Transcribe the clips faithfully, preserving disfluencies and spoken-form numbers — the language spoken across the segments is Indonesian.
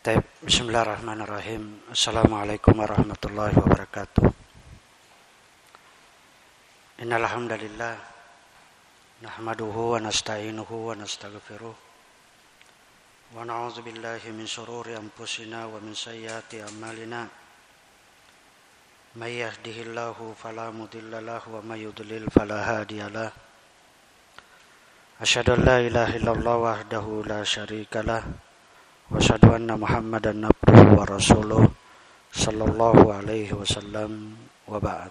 Taib. Bismillahirrahmanirrahim. Assalamualaikum warahmatullahi wabarakatuh. Innal hamdalillah nahmaduhu wa nasta'inuhu wa nastaghfiruh wa na'udzu billahi min shururi anfusina wa min sayyiati a'malina. May yahdihillahu fala mudilla lahu wa may yudlil fala hadiyalah. Asyhadu an la ilaha illallah wahdahu la syarikalah wa asyhadu anna Muhammadan abduhu wa rasuluh sallallahu alaihi wasallam wa ba'd.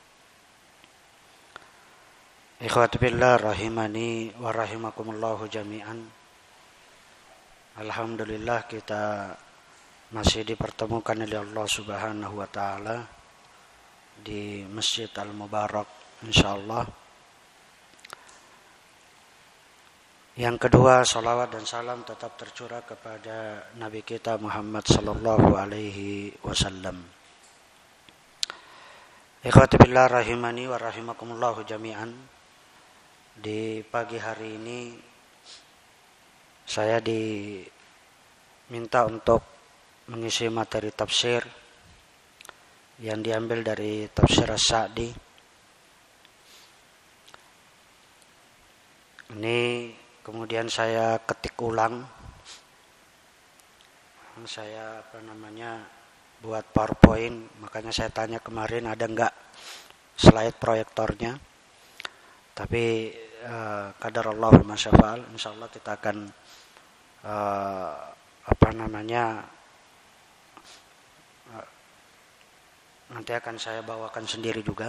Ikhwati billah rahimani wa rahimakumullahu jami'an. Alhamdulillah kita masih dipertemukan oleh Allah Subhanahu wa taala di Masjid Al-Mubarak insyaallah. Yang kedua, salawat dan salam tetap tercurah kepada Nabi kita Muhammad sallallahu alaihi wasallam. Ikhwati billah rahimani wa rahimakumullahu jami'an. Di pagi hari ini saya diminta untuk mengisi materi tafsir yang diambil dari Tafsir As-Sa'di. Ini kemudian saya ketik ulang, saya apa namanya buat PowerPoint, makanya saya tanya kemarin ada nggak slide proyektornya. Tapi eh, qadarallahu ma syafa'al, insyaallah kita akan eh, apa namanya eh, nanti akan saya bawakan sendiri juga.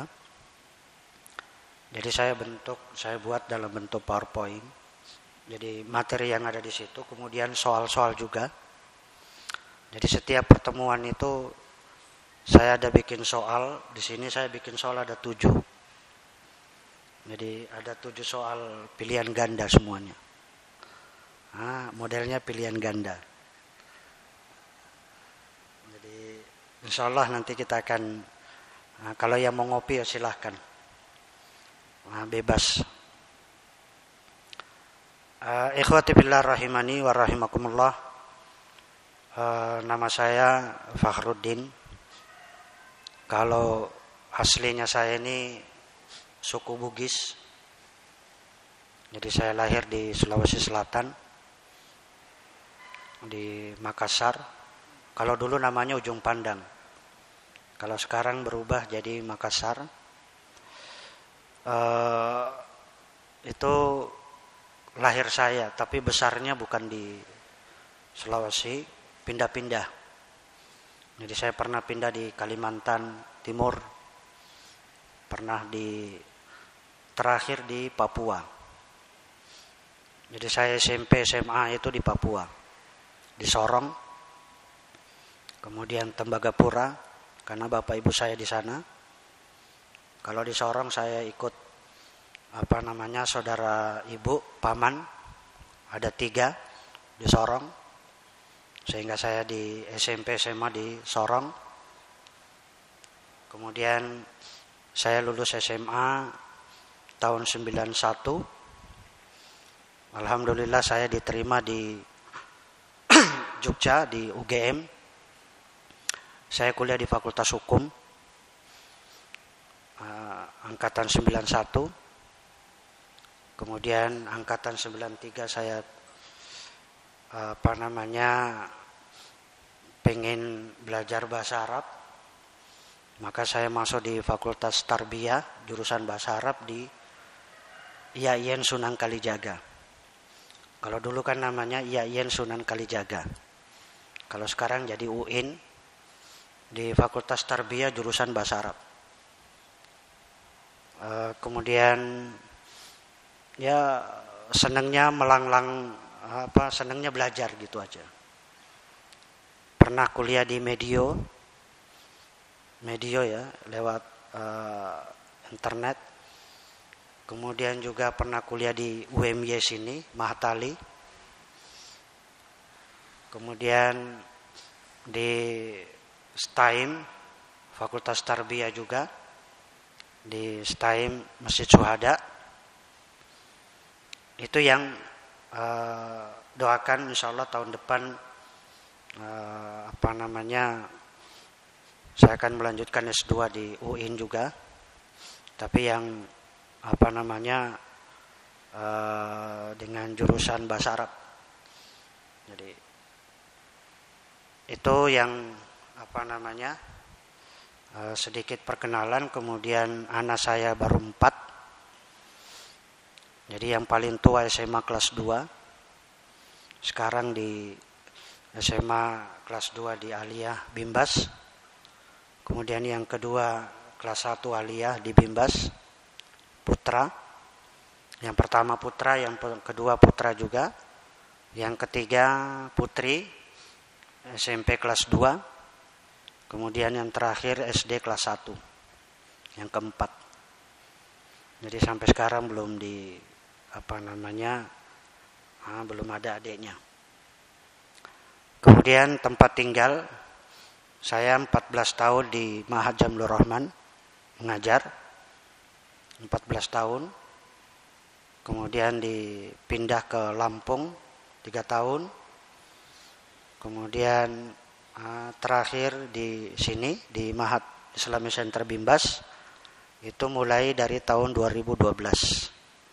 Jadi saya bentuk, saya buat dalam bentuk PowerPoint. Jadi materi yang ada di situ, kemudian soal-soal juga. Jadi setiap pertemuan itu saya ada bikin soal. Di sini saya bikin soal ada tujuh. Jadi ada tujuh soal pilihan ganda semuanya. Nah, modelnya pilihan ganda. Jadi insya Allah nanti kita akan, nah, kalau yang mau ngopi ya silahkan. Nah, bebas. Uh, ikhwati billah rahimani wa rahimakumullah. Uh, nama saya Fakhruddin. Kalau aslinya saya ini suku Bugis. Jadi saya lahir di Sulawesi Selatan, di Makassar. Kalau dulu namanya Ujung Pandang. Kalau sekarang berubah jadi Makassar. Uh, itu lahir saya, tapi besarnya bukan di Sulawesi, pindah-pindah. Jadi saya pernah pindah di Kalimantan Timur, pernah di terakhir di Papua. Jadi saya S M P S M A itu di Papua, di Sorong, kemudian Tembagapura, karena bapak ibu saya di sana. Kalau di Sorong saya ikut apa namanya saudara ibu paman, ada tiga di Sorong, sehingga saya di S M P S M A di Sorong. Kemudian saya lulus S M A tahun sembilan puluh satu. Alhamdulillah saya diterima di Jogja di U G M. Saya kuliah di Fakultas Hukum uh, angkatan sembilan puluh satu. Kemudian angkatan sembilan puluh tiga saya apa namanya pengen belajar bahasa Arab. Maka saya masuk di Fakultas Tarbiyah jurusan bahasa Arab di I A I N Sunan Kalijaga. Kalau dulu kan namanya I A I N Sunan Kalijaga. Kalau sekarang jadi U I N di Fakultas Tarbiyah jurusan bahasa Arab. E, kemudian ya senangnya melanglang, apa senangnya belajar gitu aja. Pernah kuliah di Medio, Medio ya lewat uh, internet. Kemudian juga pernah kuliah di U M Y sini, Mahatali. Kemudian di S T A I M, Fakultas Tarbiyah juga di S T A I M Masjid Syuhada. Itu yang uh, doakan insyaallah tahun depan eh, apa namanya saya akan melanjutkan S dua di U I N juga, tapi yang apa namanya eh, dengan jurusan bahasa Arab. Jadi itu yang apa namanya eh, sedikit perkenalan. Kemudian anak saya baru empat, jadi yang paling tua S M A kelas dua, sekarang di S M A kelas dua di Aliyah Bimbas. Kemudian yang kedua kelas satu Aliyah di Bimbas Putra. Yang pertama putra, yang kedua putra juga. Yang ketiga putri S M P kelas dua. Kemudian yang terakhir S D kelas satu. Yang keempat. Jadi sampai sekarang belum di apa namanya ah, belum ada adiknya. Kemudian tempat tinggal, saya empat belas tahun di Ma'had Jamlur Rahman mengajar, empat belas tahun. Kemudian dipindah ke Lampung tiga tahun. Kemudian uh, terakhir di sini di Ma'had Islamic Center Bimbas itu mulai dari tahun dua ribu dua belas.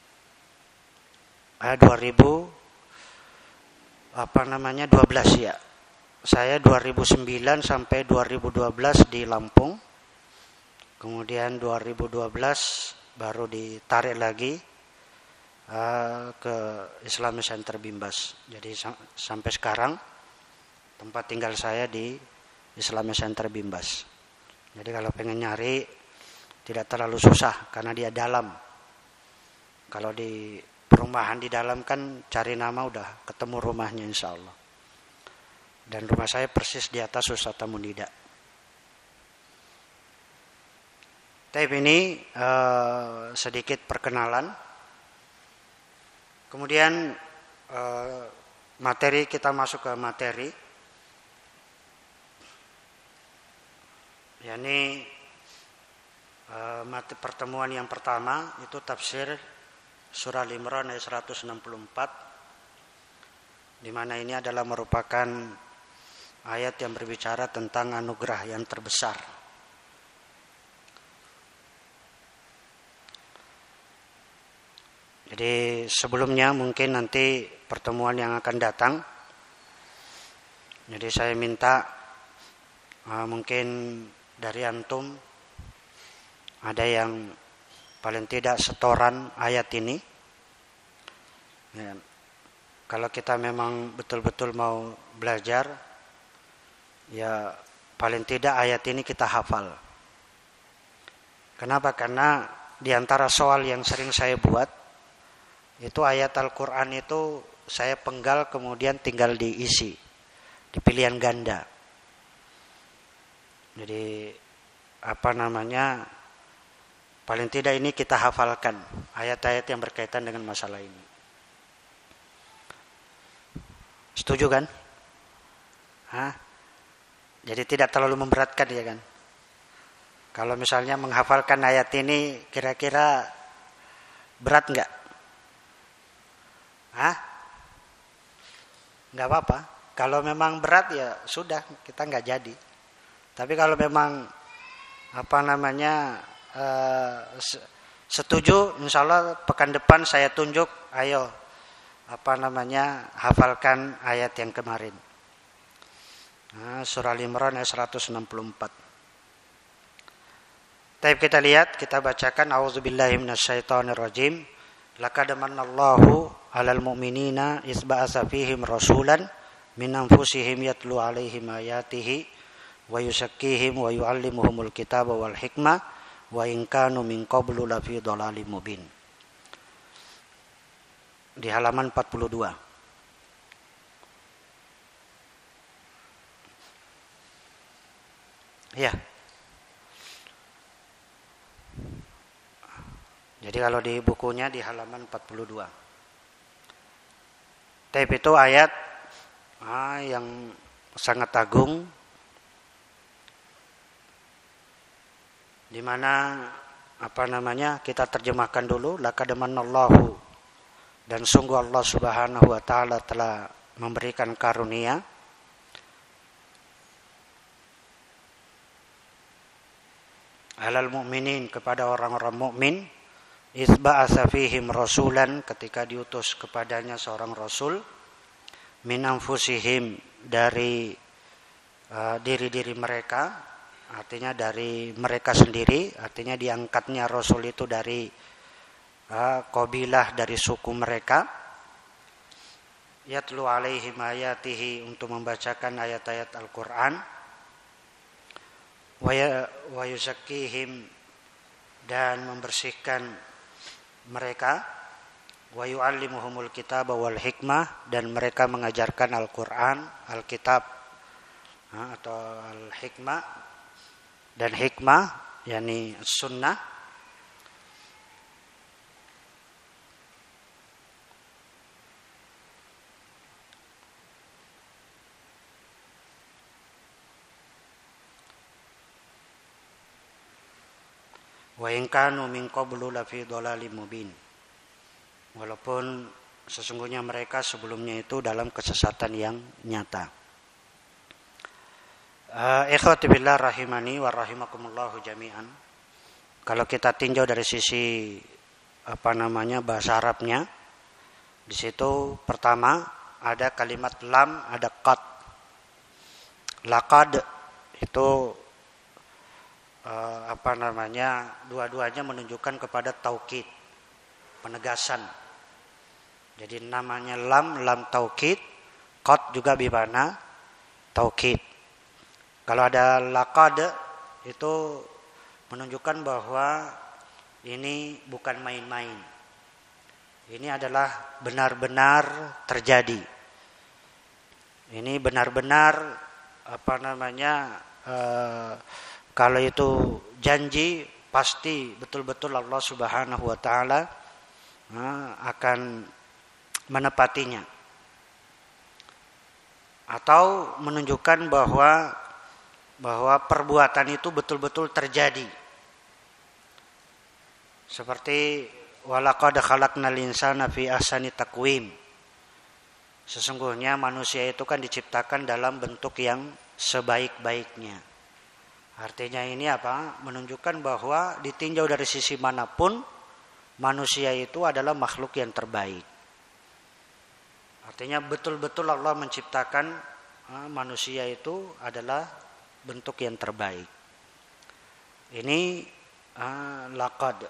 Ah, dua ribu apa namanya dua belas ya. Saya dua ribu sembilan sampai dua ribu dua belas di Lampung. Kemudian dua ribu dua belas baru ditarik lagi uh, ke Islamic Center Bimbas. Jadi sam- sampai sekarang tempat tinggal saya di Islamic Center Bimbas. Jadi kalau pengen nyari tidak terlalu susah karena dia dalam. Kalau di perumahan di dalam kan cari nama udah ketemu rumahnya insya Allah. Dan rumah saya persis di atas Ustaz Tamunida. Tapi ini uh, sedikit perkenalan. Kemudian uh, materi, kita masuk ke materi. yakni uh, mati pertemuan yang pertama itu tafsir surah Al-Imran ayat seratus enam puluh empat, di mana ini adalah merupakan ayat yang berbicara tentang anugerah yang terbesar. Jadi sebelumnya mungkin nanti pertemuan yang akan datang, jadi saya minta uh, mungkin dari antum ada yang paling tidak setoran ayat ini. Ya, kalau kita memang betul-betul mau belajar, ya paling tidak ayat ini kita hafal. Kenapa? Karena di antara soal yang sering saya buat, itu ayat Al-Quran itu saya penggal kemudian tinggal diisi di pilihan ganda. Jadi apa namanya, paling tidak ini kita hafalkan ayat-ayat yang berkaitan dengan masalah ini. Setuju kan? Hah? Jadi tidak terlalu memberatkan ya kan? Kalau misalnya menghafalkan ayat ini kira-kira berat enggak? Hah? Enggak apa-apa. Kalau memang berat ya sudah, kita enggak jadi. Tapi kalau memang apa namanya uh, setuju, insya Allah pekan depan saya tunjuk, ayo apa namanya hafalkan ayat yang kemarin. Nah, surah Al-Imran ayat seratus enam puluh empat. Tapi kita lihat, kita bacakan auzubillahi minasyaitonirrajim. Laqad manallahu 'alal mu'minina idz ba'atsa fihim rasulan min anfusihim yatlu 'alaihim ayatihi wa yuzakkihim wa yu'allimuhumul kitaba wal hikmah wa in kanu min qablu lafi dhalalin mubin. Di halaman empat puluh dua. Ya. Jadi kalau di bukunya di halaman empat puluh dua. Tapi itu ayat ah, yang sangat agung, di mana apa namanya kita terjemahkan dulu, laqad manallahu, dan sungguh Allah Subhanahu wa taala telah memberikan karunia alal mu'minin kepada orang-orang mukmin, isba'atsa fihim rasulan ketika diutus kepadanya seorang rasul, min anfusihim dari uh, diri-diri mereka, artinya dari mereka sendiri, artinya diangkatnya rasul itu dari uh, kabilah dari suku mereka, yatlu alaihim ayatihi untuk membacakan ayat-ayat Al-Qur'an, wa yuzakkihim dan membersihkan mereka, wa yu'allimuhumul kitaba wal hikmah dan mereka mengajarkan Al-Qur'an, Alkitab atau al-hikmah dan hikmah yakni sunnah. Wa in kanu min qablu lafi dhalalim mubin. Walaupun sesungguhnya mereka sebelumnya itu dalam kesesatan yang nyata. Uh, ikhwati billah rahimani wa rahimakumullahu jami'an. Kalau kita tinjau dari sisi apa namanya bahasa Arabnya, di situ pertama ada kalimat lam, ada qad. Laqad itu Uh, apa namanya dua-duanya menunjukkan kepada taukid, penegasan. Jadi namanya lam, lam taukid, qad juga bimana taukid. Kalau ada laqad itu menunjukkan bahwa ini bukan main-main. Ini adalah benar-benar terjadi. Ini benar-benar apa namanya uh, kalau itu janji pasti betul-betul Allah Subhanahu wa taala akan menepatinya. Atau menunjukkan bahwa bahwa perbuatan itu betul-betul terjadi. Seperti walaqad khalaqnal insana fi ahsani taqwim. Sesungguhnya manusia itu kan diciptakan dalam bentuk yang sebaik-baiknya. Artinya ini apa? Menunjukkan bahwa ditinjau dari sisi manapun manusia itu adalah makhluk yang terbaik. Artinya betul-betul Allah menciptakan uh, manusia itu adalah bentuk yang terbaik. Ini uh, laqad.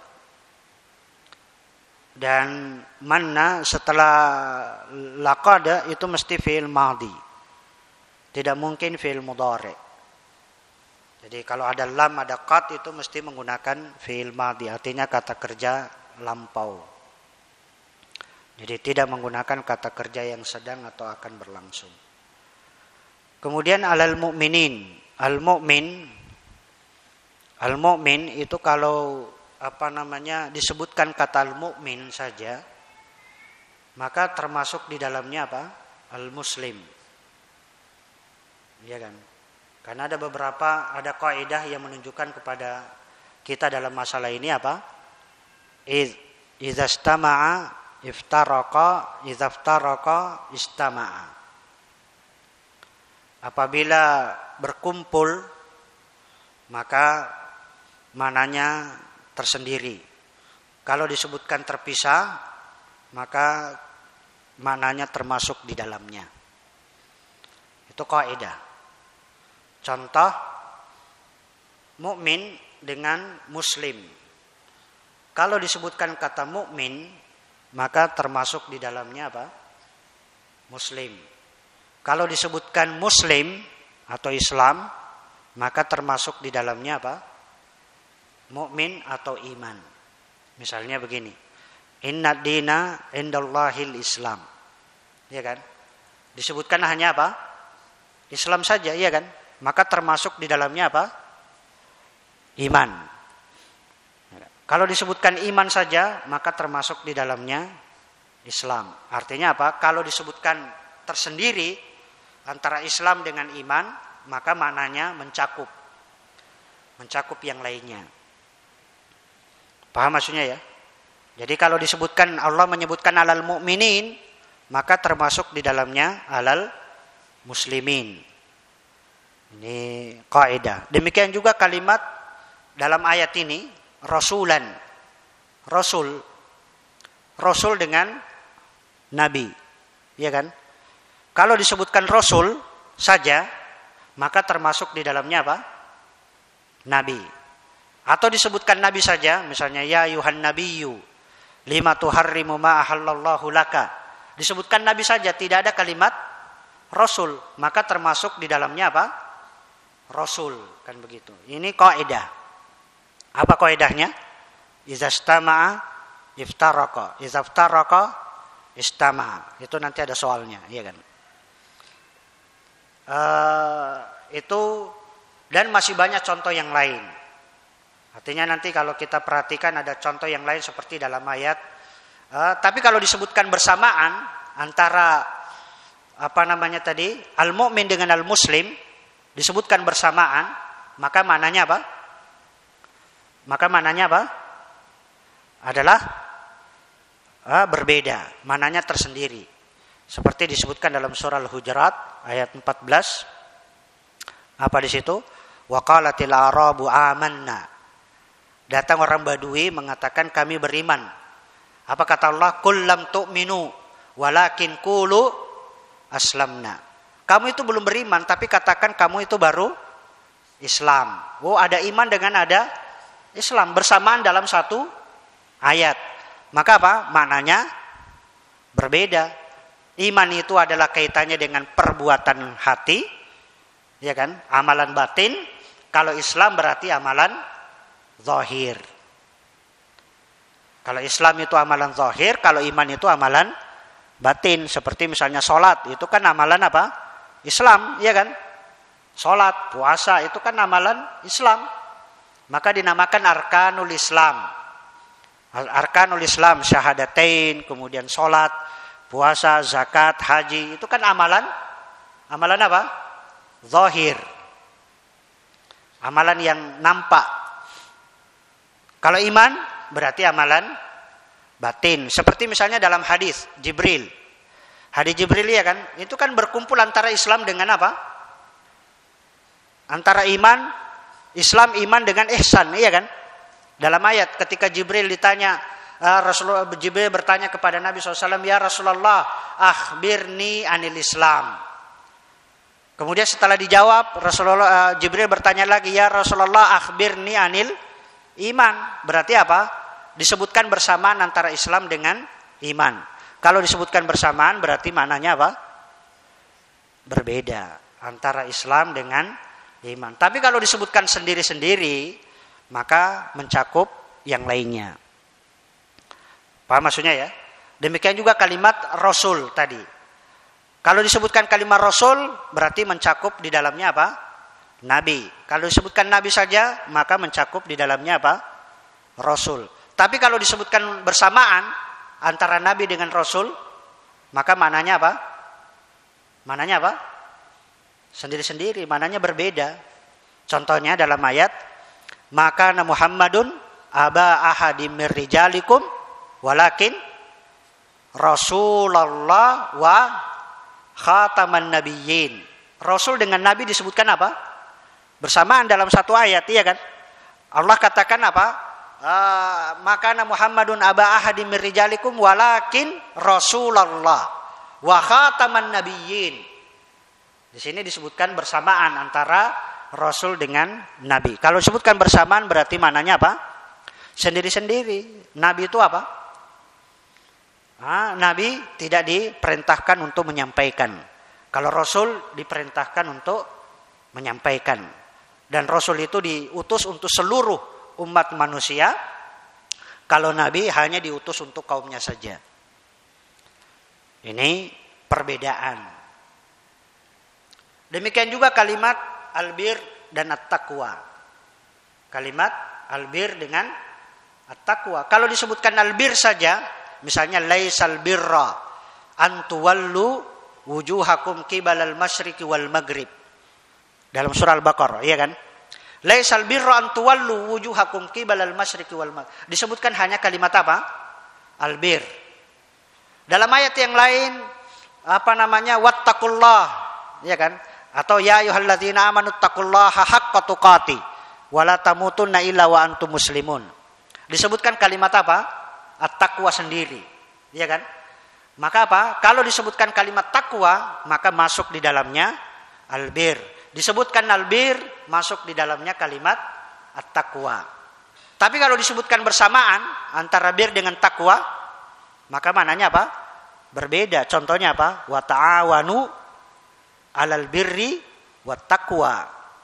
Dan manna setelah laqad itu mesti fi'il madhi. Tidak mungkin fi'il mudhari'. Jadi kalau ada lam, ada qad itu mesti menggunakan fi'il madhi, artinya kata kerja lampau. Jadi tidak menggunakan kata kerja yang sedang atau akan berlangsung. Kemudian alal mu'minin, al mu'min, al mu'min itu kalau apa namanya disebutkan kata al mu'min saja, maka termasuk di dalamnya apa? Al muslim. Iya kan? Karena ada beberapa, ada kaidah yang menunjukkan kepada kita dalam masalah ini apa? Idza istama'a iftaraqa, idza iftaraqa istama'a. Apabila berkumpul maka mananya tersendiri. Kalau disebutkan terpisah maka mananya termasuk di dalamnya. Itu kaidah. Contoh mukmin dengan muslim. Kalau disebutkan kata mukmin, maka termasuk di dalamnya apa? Muslim. Kalau disebutkan muslim atau Islam, maka termasuk di dalamnya apa? Mukmin atau iman. Misalnya begini. Inna dina indallahil Islam. Ya kan? Disebutkan hanya apa? Islam saja, iya kan? Maka termasuk di dalamnya apa? Iman. Kalau disebutkan iman saja, maka termasuk di dalamnya Islam. Artinya apa? Kalau disebutkan tersendiri antara Islam dengan iman, maka maknanya mencakup. Mencakup yang lainnya. Paham maksudnya ya? Jadi kalau disebutkan Allah menyebutkan alal mu'minin, maka termasuk di dalamnya alal muslimin. Ini kaidah. Demikian juga kalimat dalam ayat ini rasulan, rasul, rasul dengan nabi, ya kan? Kalau disebutkan rasul saja, maka termasuk di dalamnya apa? Nabi. Atau disebutkan nabi saja, misalnya ya ayuhan nabiyyu lima tuharrimu ma ahallallahu laka. Disebutkan nabi saja, tidak ada kalimat rasul, maka termasuk di dalamnya apa? Rasul, kan begitu. Ini kaidah. Apa kaidahnya? Iza istama'a iftaraqa, iza iftaraqa istama'a. Itu nanti ada soalnya, iya kan? Uh, itu dan masih banyak contoh yang lain. Artinya nanti kalau kita perhatikan ada contoh yang lain seperti dalam ayat. Uh, tapi kalau disebutkan bersamaan antara apa namanya tadi al-mu'min dengan al-muslim disebutkan bersamaan, maka maknanya apa? Maka maknanya apa? Adalah uh, berbeda, maknanya tersendiri. Seperti disebutkan dalam surah Al-Hujurat ayat empat belas. Apa di situ? Wa qalatil a'rabu amanna. Datang orang Badui mengatakan kami beriman. Apa kata Allah? Qul lam tu'minu walakin qulu aslamna. Kamu itu belum beriman, tapi katakan kamu itu baru Islam. Oh, ada iman dengan ada Islam bersamaan dalam satu ayat. Maka apa? Maknanya berbeda. Iman itu adalah kaitannya dengan perbuatan hati, ya kan? Amalan batin. Kalau Islam berarti amalan zahir. Kalau Islam itu amalan zahir, kalau iman itu amalan batin. Seperti misalnya sholat, itu kan amalan apa? Islam, ya kan? Sholat, puasa, itu kan amalan Islam. Maka dinamakan arkanul Islam. Arkanul Islam, syahadatain, kemudian sholat, puasa, zakat, haji, itu kan amalan, amalan apa? Zahir. Amalan yang nampak. Kalau iman berarti amalan batin. Seperti misalnya dalam hadis Jibril. Hadis Jibril ya kan, itu kan berkumpul antara Islam dengan apa? Antara iman, Islam, iman dengan ihsan, iya kan? Dalam ayat ketika Jibril ditanya, uh, Rasulullah Jibril bertanya kepada Nabi shallallahu alaihi wasallam, ya Rasulullah, akhbirni anil Islam. Kemudian setelah dijawab, Rasulullah uh, Jibril bertanya lagi, ya Rasulullah, akhbirni anil iman. Berarti apa? Disebutkan bersamaan antara Islam dengan iman. Kalau disebutkan bersamaan berarti maknanya apa? Berbeda antara Islam dengan iman. Tapi kalau disebutkan sendiri-sendiri, maka mencakup yang lainnya. Paham maksudnya ya? Demikian juga kalimat Rasul tadi. Kalau disebutkan kalimat Rasul berarti mencakup di dalamnya apa? Nabi. Kalau disebutkan Nabi saja, maka mencakup di dalamnya apa? Rasul. Tapi kalau disebutkan bersamaan antara Nabi dengan Rasul, maka maknanya apa? Maknanya apa? Sendiri-sendiri, maknanya berbeda. Contohnya dalam ayat, maka Muhammadun aba ahadim mir rijalikum walakin Rasulullah wa khataman nabiyyin. Rasul dengan Nabi disebutkan apa? Bersamaan dalam satu ayat, iya kan? Allah katakan apa? Uh, maka Muhammadun aba ahadim mir rijalikum walakin Rasulullah wa khataman nabiyyin. Di sini disebutkan bersamaan antara Rasul dengan Nabi. Kalau disebutkan bersamaan berarti maknanya apa? Sendiri-sendiri. Nabi itu apa? Nah, Nabi tidak diperintahkan untuk menyampaikan. Kalau Rasul diperintahkan untuk menyampaikan. Dan Rasul itu diutus untuk seluruh umat manusia. Kalau Nabi hanya diutus untuk kaumnya saja. Ini perbedaan. Demikian juga kalimat albir dan at-taqwa. Kalimat albir dengan at-taqwa. Kalau disebutkan albir saja, misalnya laisal birra an tuwallu wujuhakum qibalal masyriqi wal maghrib. Dalam surah Al-Baqarah, iya kan? Laisal birra an tuwallu wujuhakum qibalal masyriqi wal maghrib. Disebutkan hanya kalimat apa? Albir. Dalam ayat yang lain apa namanya? Wattaqullah, iya kan? Atau ya ayyuhalladzina amanu taqullaha haqqa tuqatih. wala tamutunna illa wa antum muslimun. Disebutkan kalimat apa? At-taqwa sendiri. Iya kan? Maka apa? Kalau disebutkan kalimat takwa, maka masuk di dalamnya albir. Disebutkan albir, masuk di dalamnya kalimat at-taqwa. Tapi kalau disebutkan bersamaan antara bir dengan takwa, maka maknanya apa? Berbeda. Contohnya apa? Wa ta'awanu 'alal birri wat taqwa.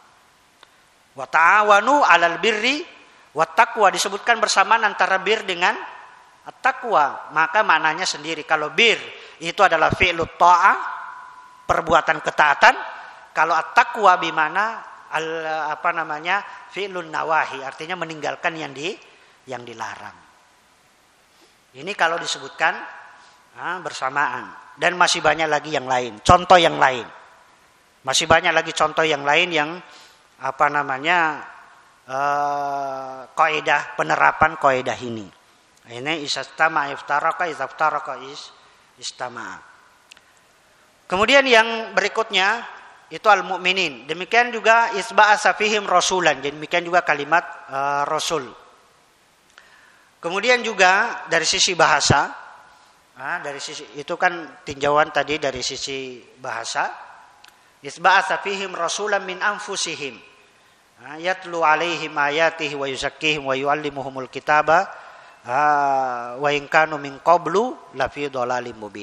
Wa ta'awanu 'alal birri wat taqwa, disebutkan bersamaan antara bir dengan at-taqwa, maka maknanya sendiri. Kalau bir itu adalah fi'lut ta'ah, perbuatan ketaatan. Kalau at-taqwa bimana al, apa namanya? Fi'lun nawahi, artinya meninggalkan yang di yang dilarang. Ini kalau disebutkan ah, bersamaan. Dan masih banyak lagi yang lain, contoh yang lain. Masih banyak lagi contoh yang lain yang apa namanya? Uh, kaidah penerapan kaidah ini. Ini isastama iftaraka izaftaraka is istama. Kemudian yang berikutnya itu al-mu'minin. Demikian juga isba'asa fihim rasulan. Demikian juga kalimat uh, rasul. Kemudian juga dari sisi bahasa, nah, dari sisi itu kan tinjauan tadi dari sisi bahasa. Isba'asa fihim rasulan min anfusihim. Yatlu alaihim ayatihi wa yuzakkihim wa yuallimuhumul kitaba wa in kanu min qablu lafi dhalalim mubin.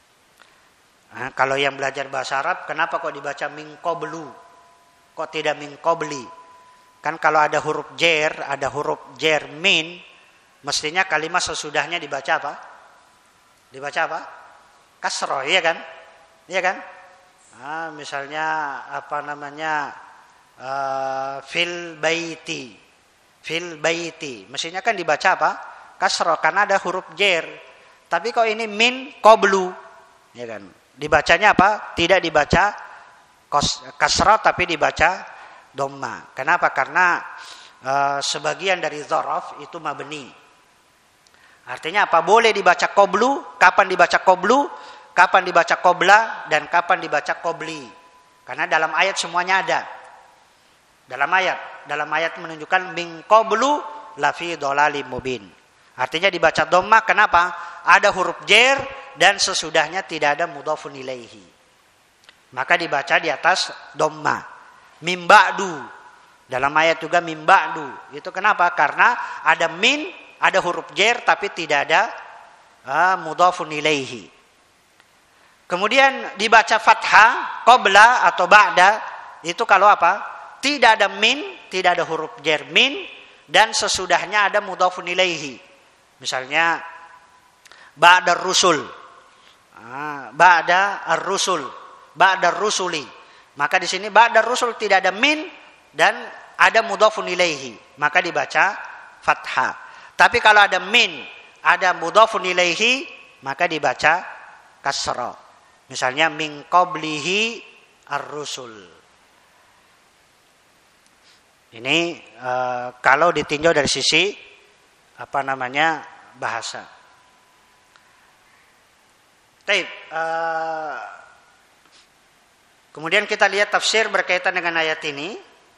Nah, kalau yang belajar bahasa Arab, kenapa kok dibaca min qablu? Kok tidak min qabli? Kan kalau ada huruf jer, ada huruf jer min, mestinya kalimat sesudahnya dibaca apa? Dibaca apa? Kasroh, iya kan? Iya kan? Nah, misalnya apa namanya? Uh, fil baiti, fil baiti, mestinya kan dibaca apa? Kasroh, karena ada huruf jer. Tapi kok ini min qablu, ya kan? Dibacanya apa? Tidak dibaca kasroh, tapi dibaca dhamma. Kenapa? Karena uh, sebagian dari dzaraf itu mabni. Artinya apa? Boleh dibaca qablu, kapan dibaca qablu, kapan dibaca qabla, dan kapan dibaca qabli. Karena dalam ayat semuanya ada. Dalam ayat, dalam ayat menunjukkan min qablu lafi dhalalim mubin. Artinya dibaca dhamma, kenapa? Ada huruf jer dan sesudahnya tidak ada mudhafun ilaihi. Maka dibaca di atas dhamma. Min ba'du. Dalam ayat juga min ba'du. Itu kenapa? Karena ada min, ada huruf jer tapi tidak ada uh, mudhafun ilaihi. Kemudian dibaca fathah, qabla atau ba'da, itu kalau apa? Tidak ada min, tidak ada huruf jer min, dan sesudahnya ada mudhafun ilaihi. Misalnya ba'da rusul, ah, ba'da ar-rusul, ba'da rusuli. Maka di sini ba'da rusul tidak ada min dan ada mudhafun ilaihi, maka dibaca fathah. Tapi kalau ada min, ada mudhafun ilaihi, maka dibaca kasra. Misalnya min qablihi ar-rusul. Ini uh, kalau ditinjau dari sisi apa namanya bahasa. Taib. Uh, kemudian kita lihat tafsir berkaitan dengan ayat ini.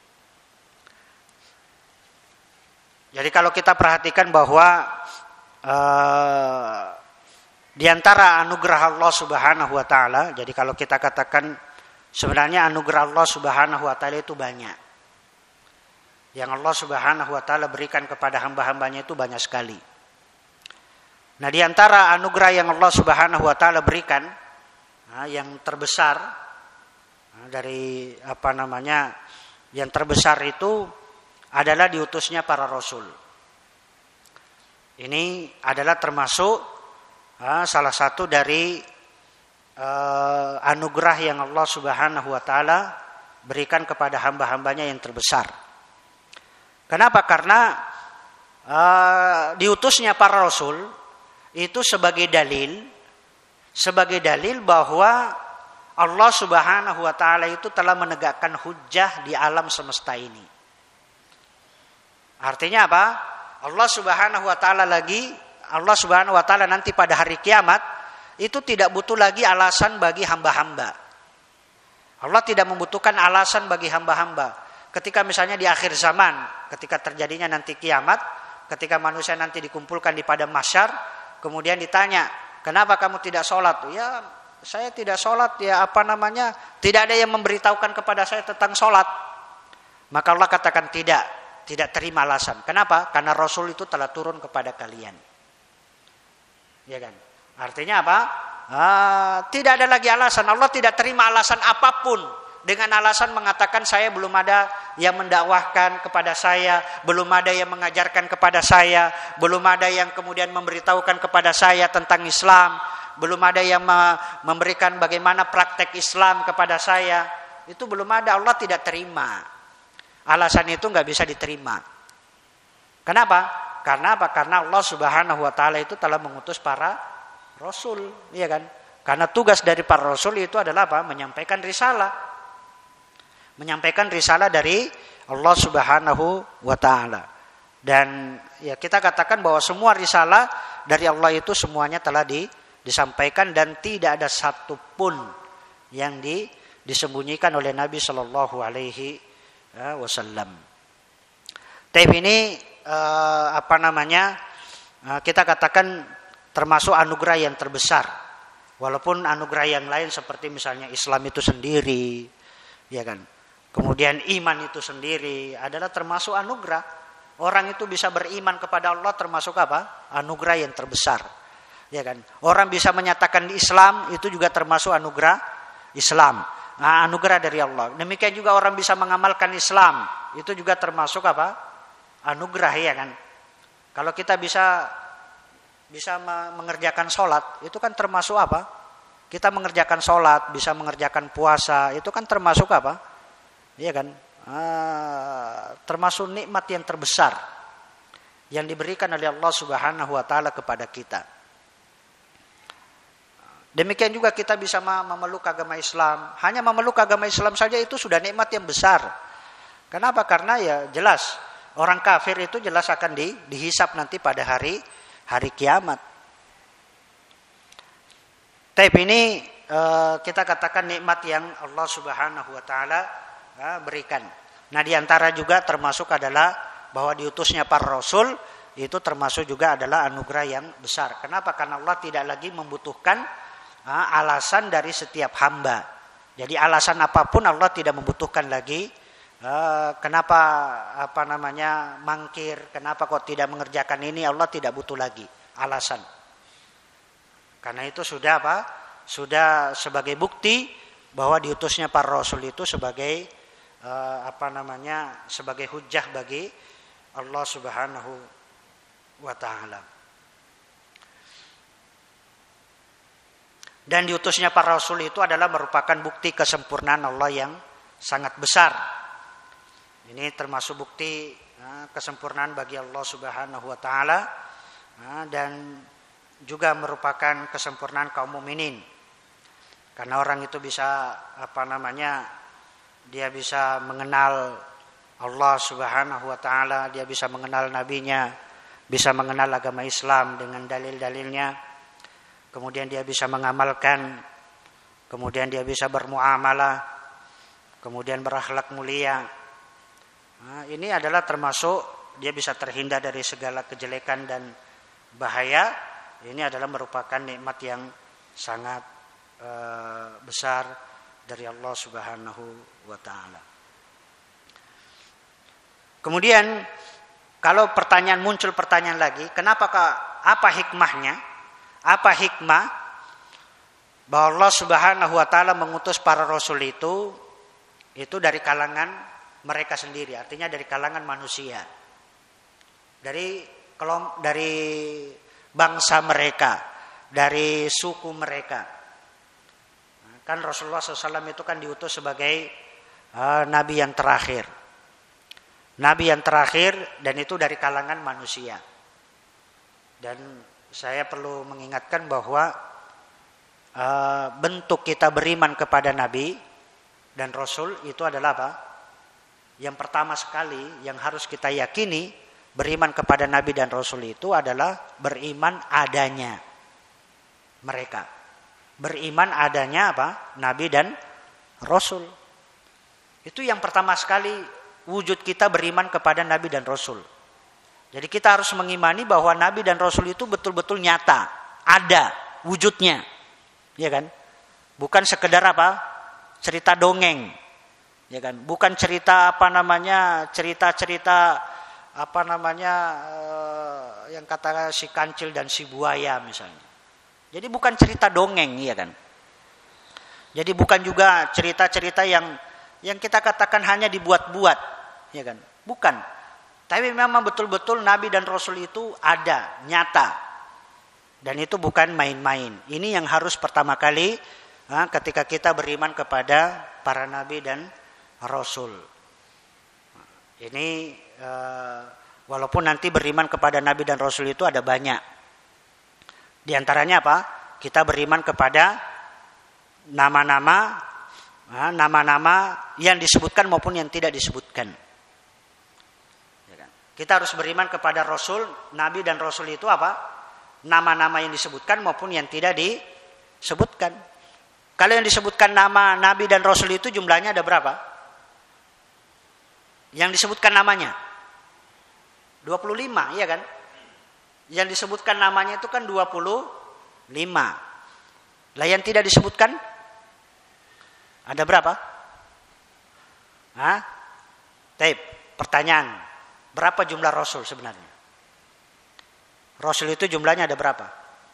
Jadi kalau kita perhatikan bahwa uh, di antara anugerah Allah Subhanahu wa taala, jadi kalau kita katakan sebenarnya anugerah Allah Subhanahu wa taala itu banyak. Yang Allah Subhanahu wa taala berikan kepada hamba-hambanya itu banyak sekali. Nah, di antara anugerah yang Allah Subhanahu wa taala berikan, nah, yang terbesar nah, dari apa namanya? Yang terbesar itu adalah diutusnya para rasul. Ini adalah termasuk nah, salah satu dari uh, anugerah yang Allah Subhanahu wa taala berikan kepada hamba-hambanya yang terbesar. Kenapa? Karena uh, diutusnya para rasul itu sebagai dalil, sebagai dalil bahwa Allah Subhanahu wa taala itu telah menegakkan hujjah di alam semesta ini. Artinya apa? Allah Subhanahu wa taala lagi, Allah Subhanahu wa taala nanti pada hari kiamat itu tidak butuh lagi alasan bagi hamba-hamba. Allah tidak membutuhkan alasan bagi hamba-hamba. ketika misalnya di akhir zaman, ketika terjadinya nanti kiamat, ketika manusia nanti dikumpulkan di padang mahsyar, kemudian ditanya, kenapa kamu tidak sholat? Ya, saya tidak sholat, ya apa namanya, tidak ada yang memberitahukan kepada saya tentang sholat. Maka Allah katakan tidak, tidak terima alasan. Kenapa? Karena Rasul itu telah turun kepada kalian. Ya kan? Artinya apa? Ah, tidak ada lagi alasan. Allah tidak terima alasan apapun. Dengan alasan mengatakan saya belum ada yang mendakwahkan kepada saya, belum ada yang mengajarkan kepada saya, belum ada yang kemudian memberitahukan kepada saya tentang Islam, belum ada yang memberikan bagaimana praktek Islam kepada saya. Itu belum ada, Allah tidak terima. Alasan itu nggak bisa diterima. Kenapa? Karena apa? Karena Allah Subhanahu wa taala itu telah mengutus para rasul, iya kan? Karena tugas dari para rasul itu adalah apa? Menyampaikan risalah. Menyampaikan risalah dari Allah Subhanahu wa taala. Dan ya kita katakan bahwa semua risalah dari Allah itu semuanya telah di, disampaikan dan tidak ada satupun yang di, disembunyikan oleh Nabi Shallallahu Alaihi Wasallam. Tapi ini eh, apa namanya eh, kita katakan termasuk anugerah yang terbesar. Walaupun anugerah yang lain seperti misalnya Islam itu sendiri, ya kan. Kemudian iman itu sendiri adalah termasuk anugerah. Orang itu bisa beriman kepada Allah termasuk apa? Anugerah yang terbesar. Ya kan? Orang bisa menyatakan Islam itu juga termasuk anugerah Islam. Nah, anugerah dari Allah. Demikian juga orang bisa mengamalkan Islam, itu juga termasuk apa? Anugerah, ya kan? Kalau kita bisa bisa mengerjakan sholat, itu kan termasuk apa? Kita mengerjakan sholat, bisa mengerjakan puasa, itu kan termasuk apa? Iya kan, ah, termasuk nikmat yang terbesar yang diberikan oleh Allah Subhanahu Wa Taala kepada kita. Demikian juga kita bisa memeluk agama Islam. Hanya memeluk agama Islam saja itu sudah nikmat yang besar. Kenapa? Karena ya jelas orang kafir itu jelas akan di, dihisap nanti pada hari hari kiamat. Tapi ini eh, kita katakan nikmat yang Allah Subhanahu Wa Taala berikan. Nah, diantara juga termasuk adalah bahwa diutusnya para rasul itu termasuk juga adalah anugerah yang besar. Kenapa? Karena Allah tidak lagi membutuhkan uh, alasan dari setiap hamba. Jadi alasan apapun Allah tidak membutuhkan lagi. Uh, kenapa apa namanya mangkir? Kenapa kok tidak mengerjakan ini? Allah tidak butuh lagi alasan. Karena itu sudah apa? Sudah sebagai bukti bahwa diutusnya para rasul itu sebagai Uh, apa namanya sebagai hujjah bagi Allah Subhanahu wa taala. Dan diutusnya para rasul itu adalah merupakan bukti kesempurnaan Allah yang sangat besar. Ini termasuk bukti uh, kesempurnaan bagi Allah Subhanahu wa taala uh, dan juga merupakan kesempurnaan kaum mukminin. Karena orang itu bisa apa namanya dia bisa mengenal Allah Subhanahu wa taala, dia bisa mengenal nabinya, bisa mengenal agama Islam dengan dalil-dalilnya. Kemudian dia bisa mengamalkan, kemudian dia bisa bermuamalah, kemudian berakhlak mulia. Nah, ini adalah termasuk dia bisa terhindar dari segala kejelekan dan bahaya. Ini adalah merupakan nikmat yang sangat uh, besar dari Allah Subhanahu wa taala. Kemudian kalau pertanyaan muncul pertanyaan lagi, kenapa apa hikmahnya? Apa hikmah bahwa Allah Subhanahu wa taala mengutus para rasul itu itu dari kalangan mereka sendiri, artinya dari kalangan manusia. Dari kelom, dari bangsa mereka, dari suku mereka. Kan Rasulullah shallallahu alaihi wasallam itu kan diutus sebagai uh, nabi yang terakhir. Nabi yang terakhir dan itu dari kalangan manusia. Dan saya perlu mengingatkan bahwa uh, bentuk kita beriman kepada nabi dan rasul itu adalah apa? Yang pertama sekali yang harus kita yakini beriman kepada nabi dan rasul itu adalah beriman adanya mereka. Beriman adanya apa? Nabi dan Rasul. Itu yang pertama sekali wujud kita beriman kepada Nabi dan Rasul. Jadi kita harus mengimani bahwa Nabi dan Rasul itu betul-betul nyata, ada wujudnya, ya kan? Bukan sekedar apa? Cerita dongeng, ya kan? Bukan cerita apa namanya, cerita-cerita apa namanya eh, yang kata si kancil dan si buaya misalnya. Jadi bukan cerita dongeng, ya kan? Jadi bukan juga cerita-cerita yang yang kita katakan hanya dibuat-buat, ya kan? Bukan. Tapi memang betul-betul Nabi dan Rasul itu ada, nyata. Dan itu bukan main-main. Ini yang harus pertama kali nah, ketika kita beriman kepada para Nabi dan Rasul. Ini eh, walaupun nanti beriman kepada Nabi dan Rasul itu ada banyak. Di antaranya apa? Kita beriman kepada nama-nama, nah, nama-nama yang disebutkan maupun yang tidak disebutkan. Kita harus beriman kepada Rasul, Nabi dan Rasul itu apa? Nama-nama yang disebutkan maupun yang tidak disebutkan. Kalau yang disebutkan nama Nabi dan Rasul itu jumlahnya ada berapa? Yang disebutkan namanya dua puluh lima, iya kan? Yang disebutkan namanya itu kan dua puluh lima. Lah yang tidak disebutkan ada berapa? Hah? Taib, pertanyaan. Berapa jumlah Rasul sebenarnya? Rasul itu jumlahnya ada berapa?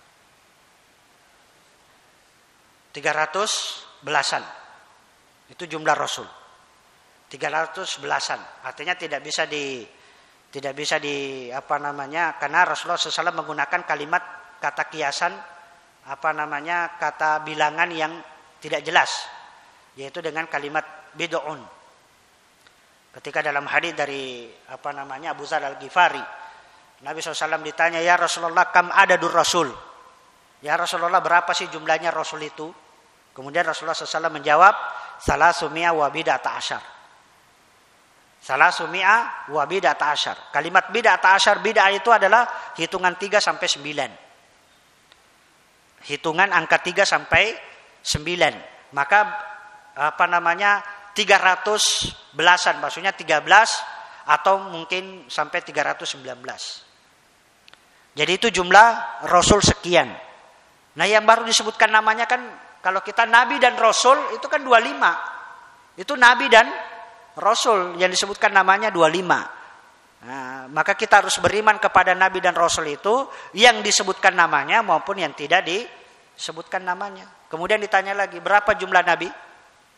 tiga ratus belasan. Itu jumlah Rasul. tiga ratus belasan. Artinya tidak bisa di tidak bisa di apa namanya? Karena Rasulullah shallallahu alaihi wasallam menggunakan kalimat kata kiasan apa namanya? Kata bilangan yang tidak jelas, yaitu dengan kalimat bid'un. Ketika dalam hadis dari apa namanya Abu Dzar Al-Ghifari, Nabi shallallahu alaihi wasallam ditanya, ya Rasulullah, kam adadur Rasul? Ya Rasulullah, berapa sih jumlahnya Rasul itu? Kemudian Rasulullah shallallahu alaihi wasallam menjawab, salah sumia wa bid'ata asyar. Salah sumia wa bid'ata asyar. Kalimat bid'ata asyar, bid'ah itu adalah hitungan tiga sampai sembilan. Hitungan angka tiga sampai sembilan. Maka apa namanya tiga ratus belasan, maksudnya tiga belas atau mungkin sampai tiga ratus sembilan belas. Jadi itu jumlah Rasul sekian. Nah yang baru disebutkan namanya kan, kalau kita Nabi dan Rasul itu kan dua puluh lima. Itu Nabi dan Rasul yang disebutkan namanya dua puluh lima. Nah, maka kita harus beriman kepada Nabi dan Rasul itu yang disebutkan namanya maupun yang tidak disebutkan namanya. Kemudian ditanya lagi, berapa jumlah Nabi?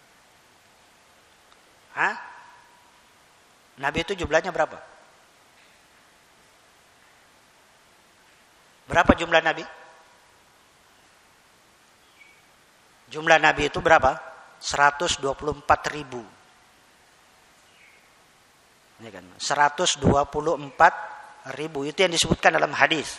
Hah? Nabi itu jumlahnya berapa? Berapa jumlah Nabi? Jumlah Nabi itu berapa? seratus dua puluh empat ribu. Ini kan, seratus dua puluh empat ribu. Itu yang disebutkan dalam hadis.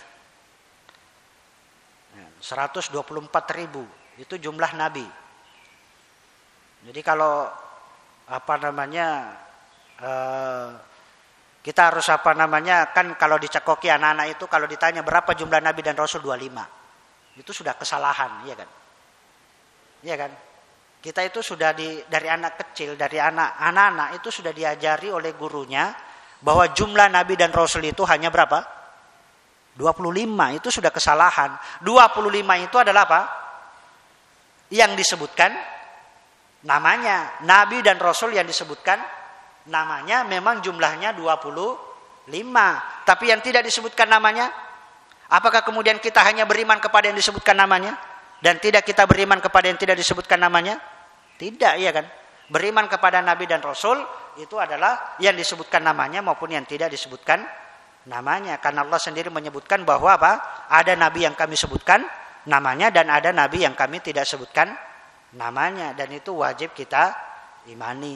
seratus dua puluh empat ribu. Itu jumlah Nabi. Jadi kalau apa namanya uh, kita harus apa namanya kan kalau dicekoki anak-anak itu kalau ditanya berapa jumlah Nabi dan Rasul dua puluh lima, itu sudah kesalahan, iya kan? Iya kan? Kita itu sudah di dari anak kecil, dari anak anak-anak itu sudah diajari oleh gurunya bahwa jumlah Nabi dan Rasul itu hanya berapa? dua puluh lima. Itu sudah kesalahan. dua puluh lima itu adalah apa? Yang disebutkan namanya. Nabi dan Rasul yang disebutkan namanya memang jumlahnya dua puluh lima. Tapi yang tidak disebutkan namanya, apakah kemudian kita hanya beriman kepada yang disebutkan namanya dan tidak kita beriman kepada yang tidak disebutkan namanya? Tidak, iya kan? Beriman kepada Nabi dan Rasul itu adalah yang disebutkan namanya maupun yang tidak disebutkan namanya. Karena Allah sendiri menyebutkan bahwa apa? Ada Nabi yang kami sebutkan namanya dan ada Nabi yang kami tidak sebutkan namanya, dan itu wajib kita imani.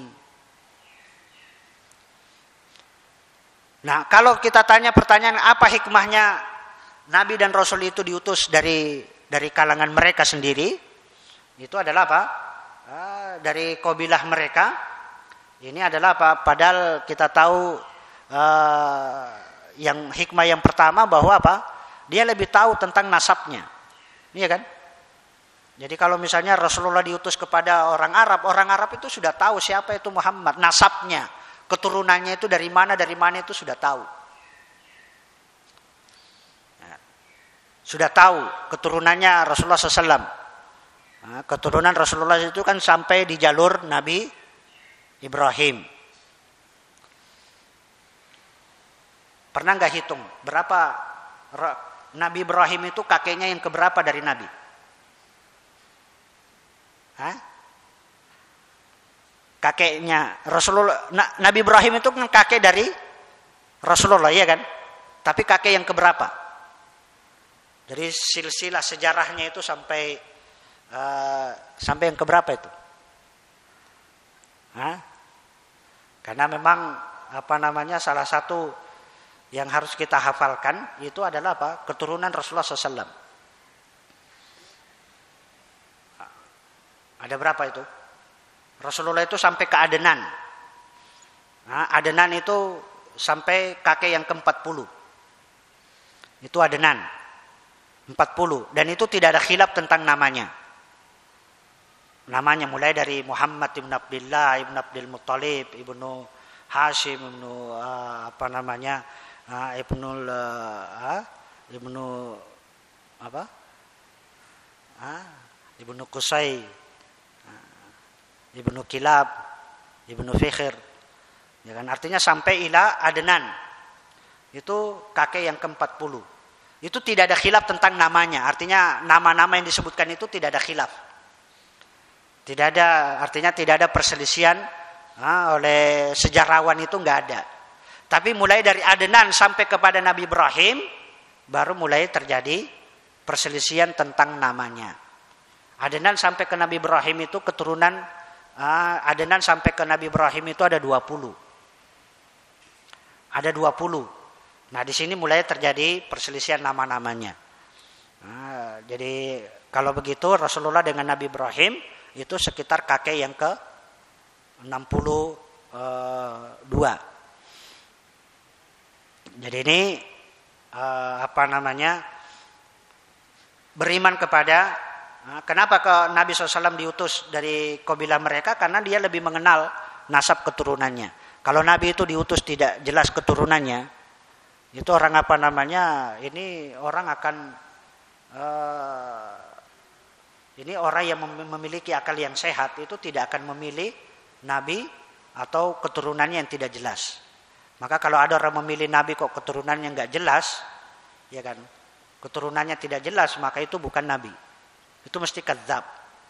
Nah, kalau kita tanya pertanyaan apa hikmahnya Nabi dan Rasul itu diutus dari dari kalangan mereka sendiri, itu adalah apa? Ah, dari kabilah mereka. Ini adalah apa? Padahal kita tahu uh, yang hikmah yang pertama bahwa apa? Dia lebih tahu tentang nasabnya, iya kan? Jadi kalau misalnya Rasulullah diutus kepada orang Arab, orang Arab itu sudah tahu siapa itu Muhammad, nasabnya, Keturunannya itu dari mana, dari mana itu sudah tahu. Ya. Sudah tahu keturunannya Rasulullah shallallahu alaihi wasallam. Nah, keturunan Rasulullah itu kan sampai di jalur Nabi Ibrahim. Pernah nggak hitung berapa Nabi Ibrahim itu kakeknya yang keberapa dari Nabi? Hah? Kakeknya Rasulullah, Nabi Ibrahim itu kan kakek dari Rasulullah, ya kan? Tapi kakek yang keberapa? Dari silsilah sejarahnya itu sampai uh, sampai yang keberapa itu? Hah? Karena memang apa namanya salah satu yang harus kita hafalkan itu adalah apa? Keturunan Rasulullah shallallahu alaihi wasallam. Ada berapa itu? Rasulullah itu sampai ke Adnan. Nah, Adnan itu sampai kakek yang ke empat puluh. Itu Adnan. empat puluh. Dan itu tidak ada khilaf tentang namanya. Namanya mulai dari Muhammad ibn Abdullah, ibn Abdul Muttalib, ibnu Hashim, ibnu uh, apa namanya? Uh, ibnu uh, ibnu apa? Uh, ibnu Qusay, Ibnu Kilab, Ibnu Fikhr, ya kan? Artinya sampai ila Adnan, itu kakek yang ke empat puluh. Itu tidak ada khilaf tentang namanya. Artinya nama-nama yang disebutkan itu tidak ada khilaf. Tidak ada, artinya tidak ada perselisihan ha, oleh sejarawan itu nggak ada. Tapi mulai dari Adnan sampai kepada Nabi Ibrahim, baru mulai terjadi perselisihan tentang namanya. Adnan sampai ke Nabi Ibrahim itu keturunan Uh, Adnan sampai ke Nabi Ibrahim itu ada dua puluh. Ada dua puluh. Nah, di sini mulai terjadi perselisihan nama-namanya. Nah, jadi kalau begitu Rasulullah dengan Nabi Ibrahim itu sekitar kakek yang ke enam puluh dua. Jadi ini uh, apa namanya? Beriman kepada. Nah, kenapa ke Nabi shallallahu alaihi wasallam diutus dari kabilah mereka? Karena dia lebih mengenal nasab keturunannya. Kalau Nabi itu diutus tidak jelas keturunannya, itu orang apa namanya? Ini orang akan uh, ini orang yang memiliki akal yang sehat itu tidak akan memilih Nabi atau keturunannya yang tidak jelas. Maka kalau ada orang memilih Nabi kok keturunannya nggak jelas, ya kan? Keturunannya tidak jelas, maka itu bukan Nabi. Itu mesti kadzab.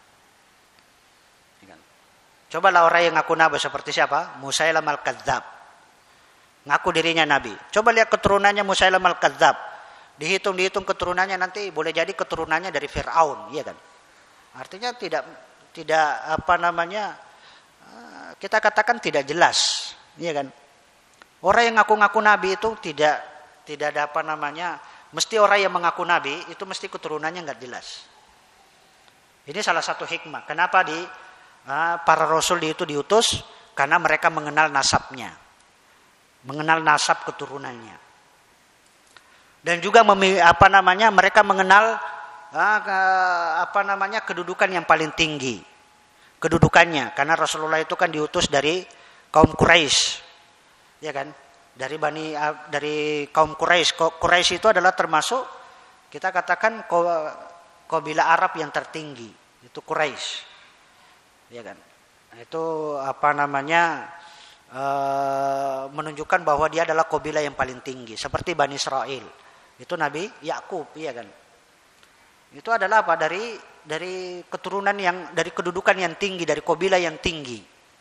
Cobalah orang yang ngaku nabi seperti siapa? Musailam al-kadzab. Ngaku dirinya nabi. Coba lihat keturunannya Musailam al-kadzab. Dihitung-dihitung keturunannya nanti boleh jadi keturunannya dari Fir'aun, iya kan? Artinya tidak tidak apa namanya? Kita katakan tidak jelas, iya kan? Orang yang ngaku-ngaku nabi itu tidak tidak ada apa namanya? Mesti orang yang mengaku nabi itu mesti keturunannya enggak jelas. Ini salah satu hikmah. Kenapa di uh, para rasul itu diutus? Karena mereka mengenal nasabnya, mengenal nasab keturunannya, dan juga memi, apa namanya mereka mengenal uh, ke, apa namanya kedudukan yang paling tinggi, kedudukannya. Karena Rasulullah itu kan diutus dari kaum Quraisy, ya kan? Dari bani uh, dari kaum Quraisy. Quraisy itu adalah termasuk kita katakan kabilah Arab yang tertinggi, itu Quraisy, ya kan? Itu apa namanya e, menunjukkan bahwa dia adalah kabilah yang paling tinggi, seperti Bani Israel. Itu Nabi Yakub, ya kan? Itu adalah apa? Dari dari keturunan yang dari kedudukan yang tinggi, dari kabilah yang tinggi.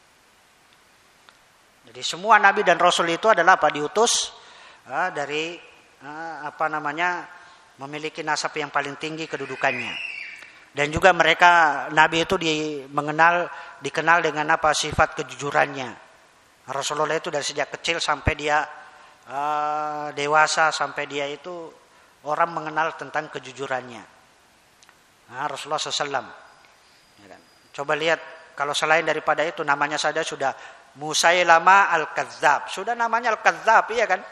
Jadi semua Nabi dan Rasul itu adalah apa? Diutus e, dari e, apa namanya? Memiliki nasab yang paling tinggi kedudukannya. Dan juga mereka Nabi itu di, mengenal dikenal dengan apa sifat kejujurannya. Rasulullah itu dari sejak kecil sampai dia uh, dewasa sampai dia itu orang mengenal tentang kejujurannya. Nah, Rasulullah shallallahu alaihi wasallam. Ya kan? Coba lihat kalau selain daripada itu namanya saja sudah Musailamah al-Kadzab. Sudah namanya al-Kadzab, iya kan?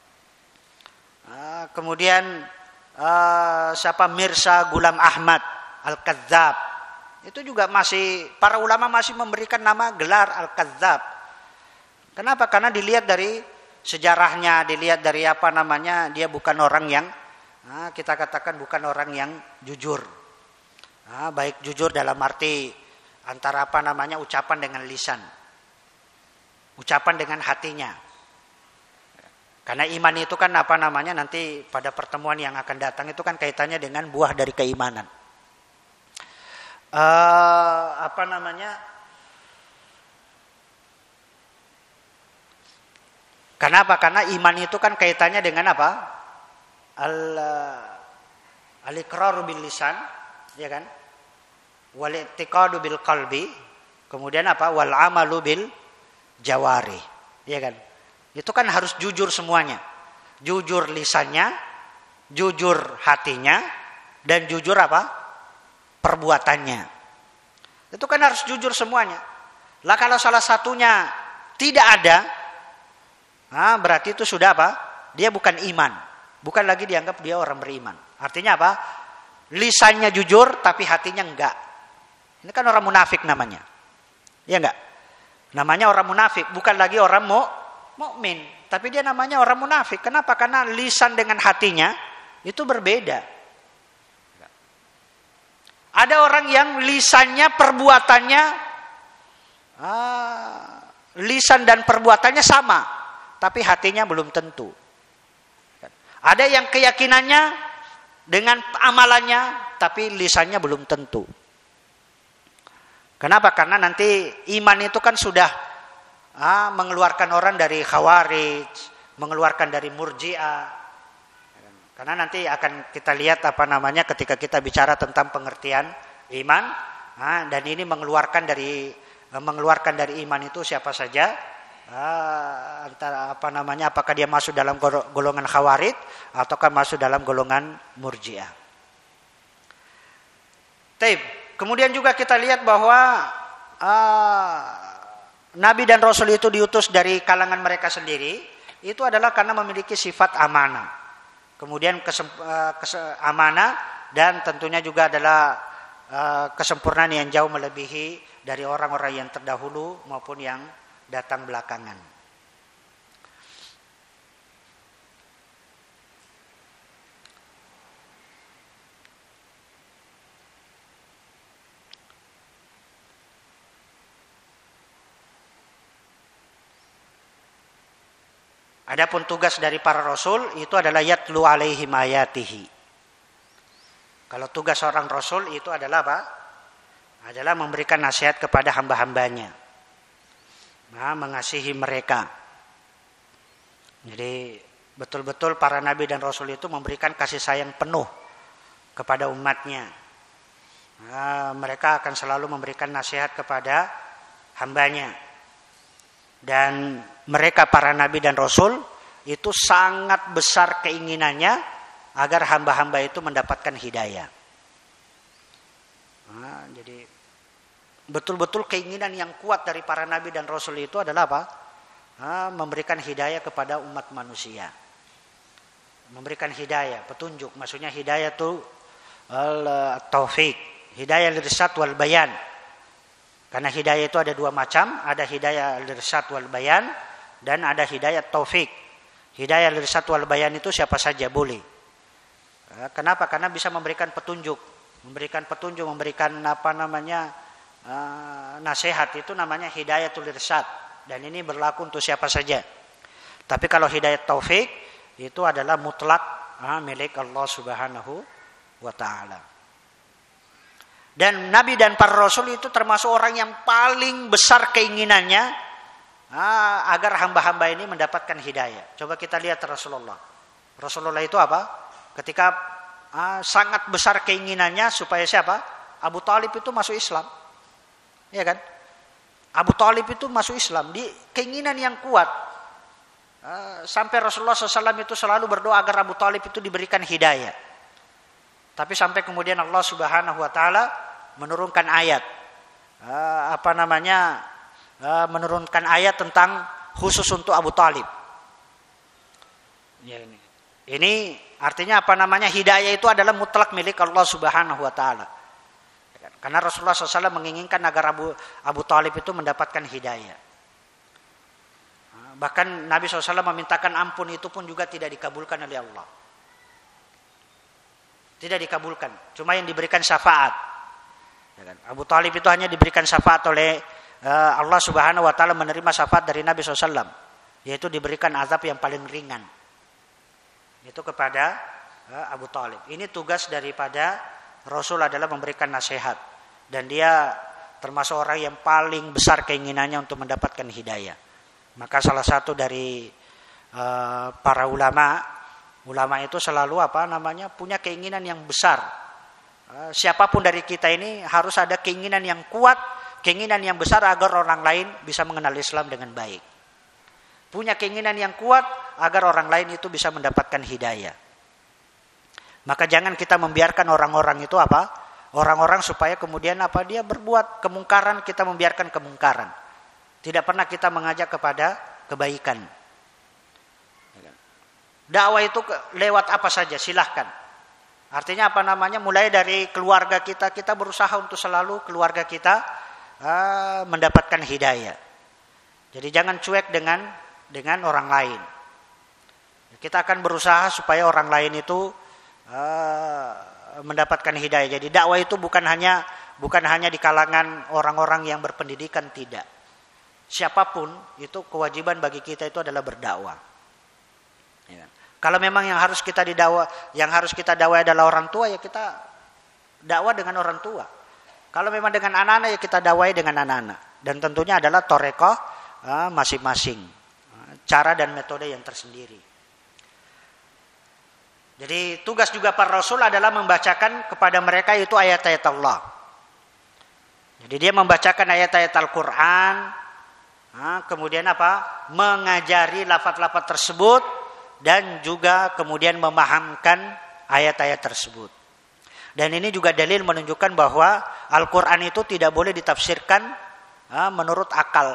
Uh, kemudian Uh, siapa Mirza Ghulam Ahmad Al-Kadzab. Itu juga masih para ulama masih memberikan nama gelar Al-Kadzab. Kenapa? Karena dilihat dari sejarahnya, dilihat dari apa namanya, dia bukan orang yang nah, kita katakan bukan orang yang jujur. Nah, baik jujur dalam arti antara apa namanya ucapan dengan lisan, ucapan dengan hatinya. Karena iman itu kan apa namanya nanti pada pertemuan yang akan datang itu kan kaitannya dengan buah dari keimanan. Uh, apa namanya? Kenapa? Karena iman itu kan kaitannya dengan apa? Al al-iqraru bil lisan, ya kan? Wal i'tiqadu bil qalbi, kemudian apa? Wal amalu bil jawari, ya kan? Itu kan harus jujur semuanya. Jujur lisannya, jujur hatinya, dan jujur apa? Perbuatannya. Itu kan harus jujur semuanya. Lah kalau salah satunya tidak ada, nah, berarti itu sudah apa? Dia bukan iman. Bukan lagi dianggap dia orang beriman. Artinya apa? Lisannya jujur tapi hatinya enggak. Ini kan orang munafik namanya. Iya enggak? Namanya orang munafik, bukan lagi orang mu, mukmin, tapi dia namanya orang munafik. Kenapa? Karena lisan dengan hatinya itu berbeda. Ada orang yang lisannya, perbuatannya, ah, lisan dan perbuatannya sama, tapi hatinya belum tentu. Ada yang keyakinannya dengan amalannya, tapi lisannya belum tentu. Kenapa? Karena nanti iman itu kan sudah ah, mengeluarkan orang dari khawarij, mengeluarkan dari murji'ah. Karena nanti akan kita lihat apa namanya ketika kita bicara tentang pengertian iman, ah, dan ini mengeluarkan dari mengeluarkan dari iman itu siapa saja. Uh, antara apa namanya apakah dia masuk dalam golongan khawarij ataukah masuk dalam golongan murji'ah. Taib. Kemudian juga kita lihat bahwa uh, Nabi dan Rasul itu diutus dari kalangan mereka sendiri, itu adalah karena memiliki sifat amanah. Kemudian kesem, uh, kes, amanah dan tentunya juga adalah uh, kesempurnaan yang jauh melebihi dari orang-orang yang terdahulu maupun yang datang belakangan. Adapun tugas dari para rasul itu adalah yatlu alaihim ayatihi. Kalau tugas seorang rasul itu adalah apa? Adalah memberikan nasihat kepada hamba-hambanya. Nah, mengasihi mereka. Jadi betul-betul para nabi dan rasul itu memberikan kasih sayang penuh kepada umatnya. Nah, mereka akan selalu memberikan nasihat kepada hambanya. Dan mereka para nabi dan rasul itu sangat besar keinginannya agar hamba-hamba itu mendapatkan hidayah. Nah, jadi betul-betul keinginan yang kuat dari para nabi dan rasul itu adalah apa? Nah, memberikan hidayah kepada umat manusia. Memberikan hidayah, petunjuk. Maksudnya hidayah itu al-taufik, hidayah al-irsyad wal bayan. Karena hidayah itu ada dua macam, ada hidayah al-irsyad wal bayan dan ada hidayah taufik. Hidayah al-irsyad wal bayan itu siapa saja boleh. Kenapa? Karena bisa memberikan petunjuk, memberikan petunjuk, memberikan apa namanya? Uh, nasihat itu namanya hidayatul irsyad dan ini berlaku untuk siapa saja. Tapi kalau hidayat taufik itu adalah mutlak uh, milik Allah Subhanahu wa taala. Dan nabi dan para rasul itu termasuk orang yang paling besar keinginannya uh, agar hamba-hamba ini mendapatkan hidayah. Coba kita lihat Rasulullah. Rasulullah itu apa? Ketika uh, sangat besar keinginannya supaya siapa? Abu Thalib itu masuk Islam. Ya kan? Abu Thalib itu masuk Islam di keinginan yang kuat. Uh, sampai Rasulullah shallallahu alaihi wasallam itu selalu berdoa agar Abu Thalib itu diberikan hidayah. Tapi sampai kemudian Allah Subhanahu wa taala menurunkan ayat. Uh, apa namanya? Uh, menurunkan ayat tentang khusus untuk Abu Thalib. Ya, ini. Ini artinya apa namanya? Hidayah itu adalah mutlak milik Allah Subhanahu wa taala. Karena Rasulullah shallallahu alaihi wasallam menginginkan agar Abu Abu Thalib itu mendapatkan hidayah. Bahkan Nabi shallallahu alaihi wasallam memintakan ampun itu pun juga tidak dikabulkan oleh Allah. Tidak dikabulkan. Cuma yang diberikan syafaat. Ya kan? Abu Thalib itu hanya diberikan syafaat oleh uh, Allah Subhanahu Wa Taala, menerima syafaat dari Nabi shallallahu alaihi wasallam, yaitu diberikan azab yang paling ringan. Itu kepada uh, Abu Thalib. Ini tugas daripada Rasul adalah memberikan nasihat. Dan dia termasuk orang yang paling besar keinginannya untuk mendapatkan hidayah. Maka salah satu dari uh, para ulama, ulama itu selalu apa namanya punya keinginan yang besar. Uh, siapapun dari kita ini harus ada keinginan yang kuat, keinginan yang besar agar orang lain bisa mengenal Islam dengan baik. Punya keinginan yang kuat agar orang lain itu bisa mendapatkan hidayah. Maka jangan kita membiarkan orang-orang itu apa? Orang-orang supaya kemudian apa dia berbuat kemungkaran, kita membiarkan kemungkaran. Tidak pernah kita mengajak kepada kebaikan. Dakwah itu lewat apa saja silahkan. Artinya apa namanya? Mulai dari keluarga kita, kita berusaha untuk selalu keluarga kita uh, mendapatkan hidayah. Jadi jangan cuek dengan dengan orang lain. Kita akan berusaha supaya orang lain itu uh, mendapatkan hidayah. Jadi dakwah itu bukan hanya bukan hanya di kalangan orang-orang yang berpendidikan, tidak. Siapapun itu kewajiban bagi kita itu adalah berdakwah. Ya. Kalau memang yang harus kita didakwah, yang harus kita dakwah adalah orang tua, ya kita dakwah dengan orang tua. Kalau memang dengan anak-anak, ya kita dakwai dengan anak-anak. Dan tentunya adalah torekoh uh, masing-masing, uh, cara dan metode yang tersendiri. Jadi tugas juga para Rasul adalah membacakan kepada mereka itu ayat-ayat Allah. Jadi dia membacakan ayat-ayat Al-Quran, nah, kemudian apa? Mengajari lafaz-lafaz tersebut dan juga kemudian memahamkan ayat-ayat tersebut. Dan ini juga dalil menunjukkan bahwa Al-Quran itu tidak boleh ditafsirkan nah, menurut akal.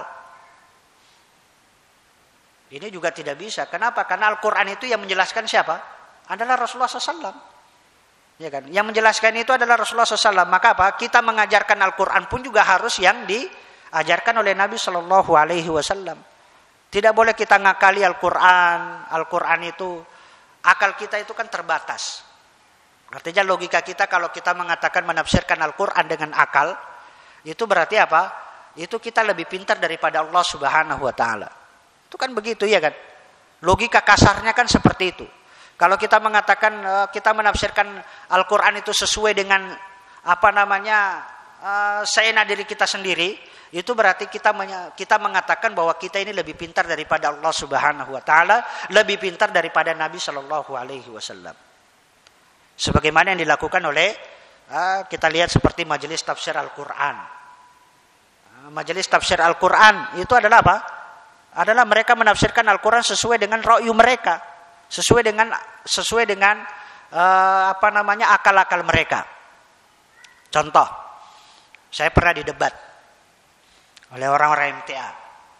Ini juga tidak bisa. Kenapa? Karena Al-Quran itu yang menjelaskan siapa? Adalah Rasulullah shallallahu alaihi wasallam. Ya kan? Yang menjelaskan itu adalah Rasulullah shallallahu alaihi wasallam. Maka apa? Kita mengajarkan Al-Quran pun juga harus yang diajarkan oleh Nabi Shallallahu Alaihi Wasallam. Tidak boleh kita ngakali Al-Quran. Al-Quran itu akal kita itu kan terbatas. Artinya logika kita kalau kita mengatakan menafsirkan Al-Quran dengan akal, itu berarti apa? Itu kita lebih pintar daripada Allah Subhanahu Wa Taala. Itu kan begitu ya kan? Logika kasarnya kan seperti itu. Kalau kita mengatakan kita menafsirkan Al-Quran itu sesuai dengan apa namanya uh, seenak diri kita sendiri, itu berarti kita kita mengatakan bahwa kita ini lebih pintar daripada Allah Subhanahu Wa Taala, lebih pintar daripada Nabi Shallallahu Alaihi Wasallam. Sebagaimana yang dilakukan oleh uh, kita lihat seperti majelis tafsir Al-Quran. Uh, majelis tafsir Al-Quran itu adalah apa? Adalah mereka menafsirkan Al-Quran sesuai dengan ra'yu mereka. Sesuai dengan sesuai dengan uh, apa namanya akal-akal mereka. Contoh, saya pernah didebat oleh orang-orang M T A.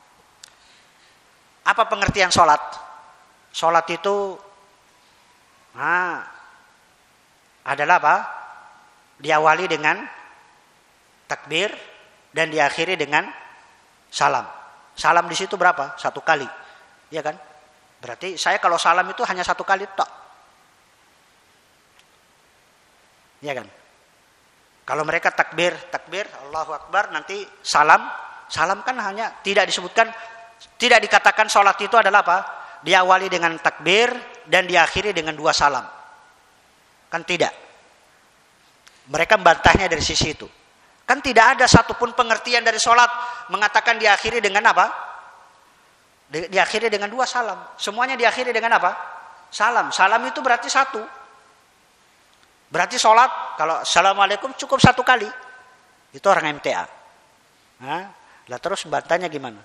Apa pengertian sholat? Sholat itu nah, adalah apa? Diawali dengan takbir dan diakhiri dengan salam. Salam di situ berapa? Satu kali, ya kan? Berarti saya kalau salam itu hanya satu kali tok. Ya kan? Kalau mereka takbir, takbir, Allahu Akbar, nanti salam, salam kan hanya tidak disebutkan, tidak dikatakan sholat itu adalah apa? Diawali dengan takbir dan diakhiri dengan dua salam. Kan tidak. Mereka membantahnya dari sisi itu. Kan tidak ada satupun pengertian dari sholat mengatakan diakhiri dengan apa? Di, diakhiri dengan dua salam. Semuanya diakhiri dengan apa? Salam. Salam itu berarti satu. Berarti sholat, kalau assalamualaikum cukup satu kali. Itu orang M T A. Nah, lah terus bantahnya gimana?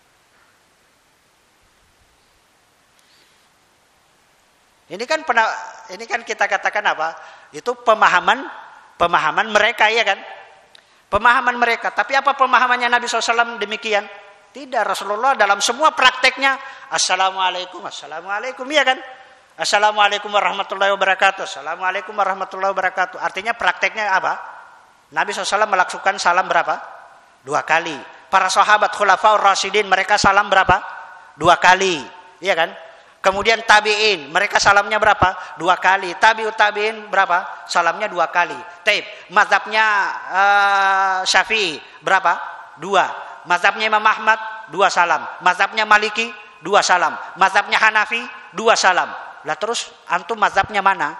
Ini kan pernah, ini kan kita katakan apa? Itu pemahaman, pemahaman mereka, ya kan? Pemahaman mereka. Tapi apa pemahamannya Nabi shallallahu alaihi wasallam demikian? Tidak, Rasulullah dalam semua prakteknya assalamualaikum, assalamualaikum, ya kan? Assalamualaikum warahmatullahi wabarakatuh, assalamualaikum warahmatullahi wabarakatuh. Artinya prakteknya apa? Nabi shallallahu alaihi wasallam melakukan salam berapa? Dua kali. Para sahabat khulafaur rasyidin mereka salam berapa? Dua kali, iya kan? Kemudian tabi'in, mereka salamnya berapa? Dua kali. Tabi'ut tabi'in berapa? Salamnya dua kali. Taib, mazhabnya uh, Syafi'i berapa? Dua. Mazhabnya Imam Ahmad, dua salam. Mazhabnya Maliki, dua salam. Mazhabnya Hanafi, dua salam. Lah terus antum mazhabnya mana?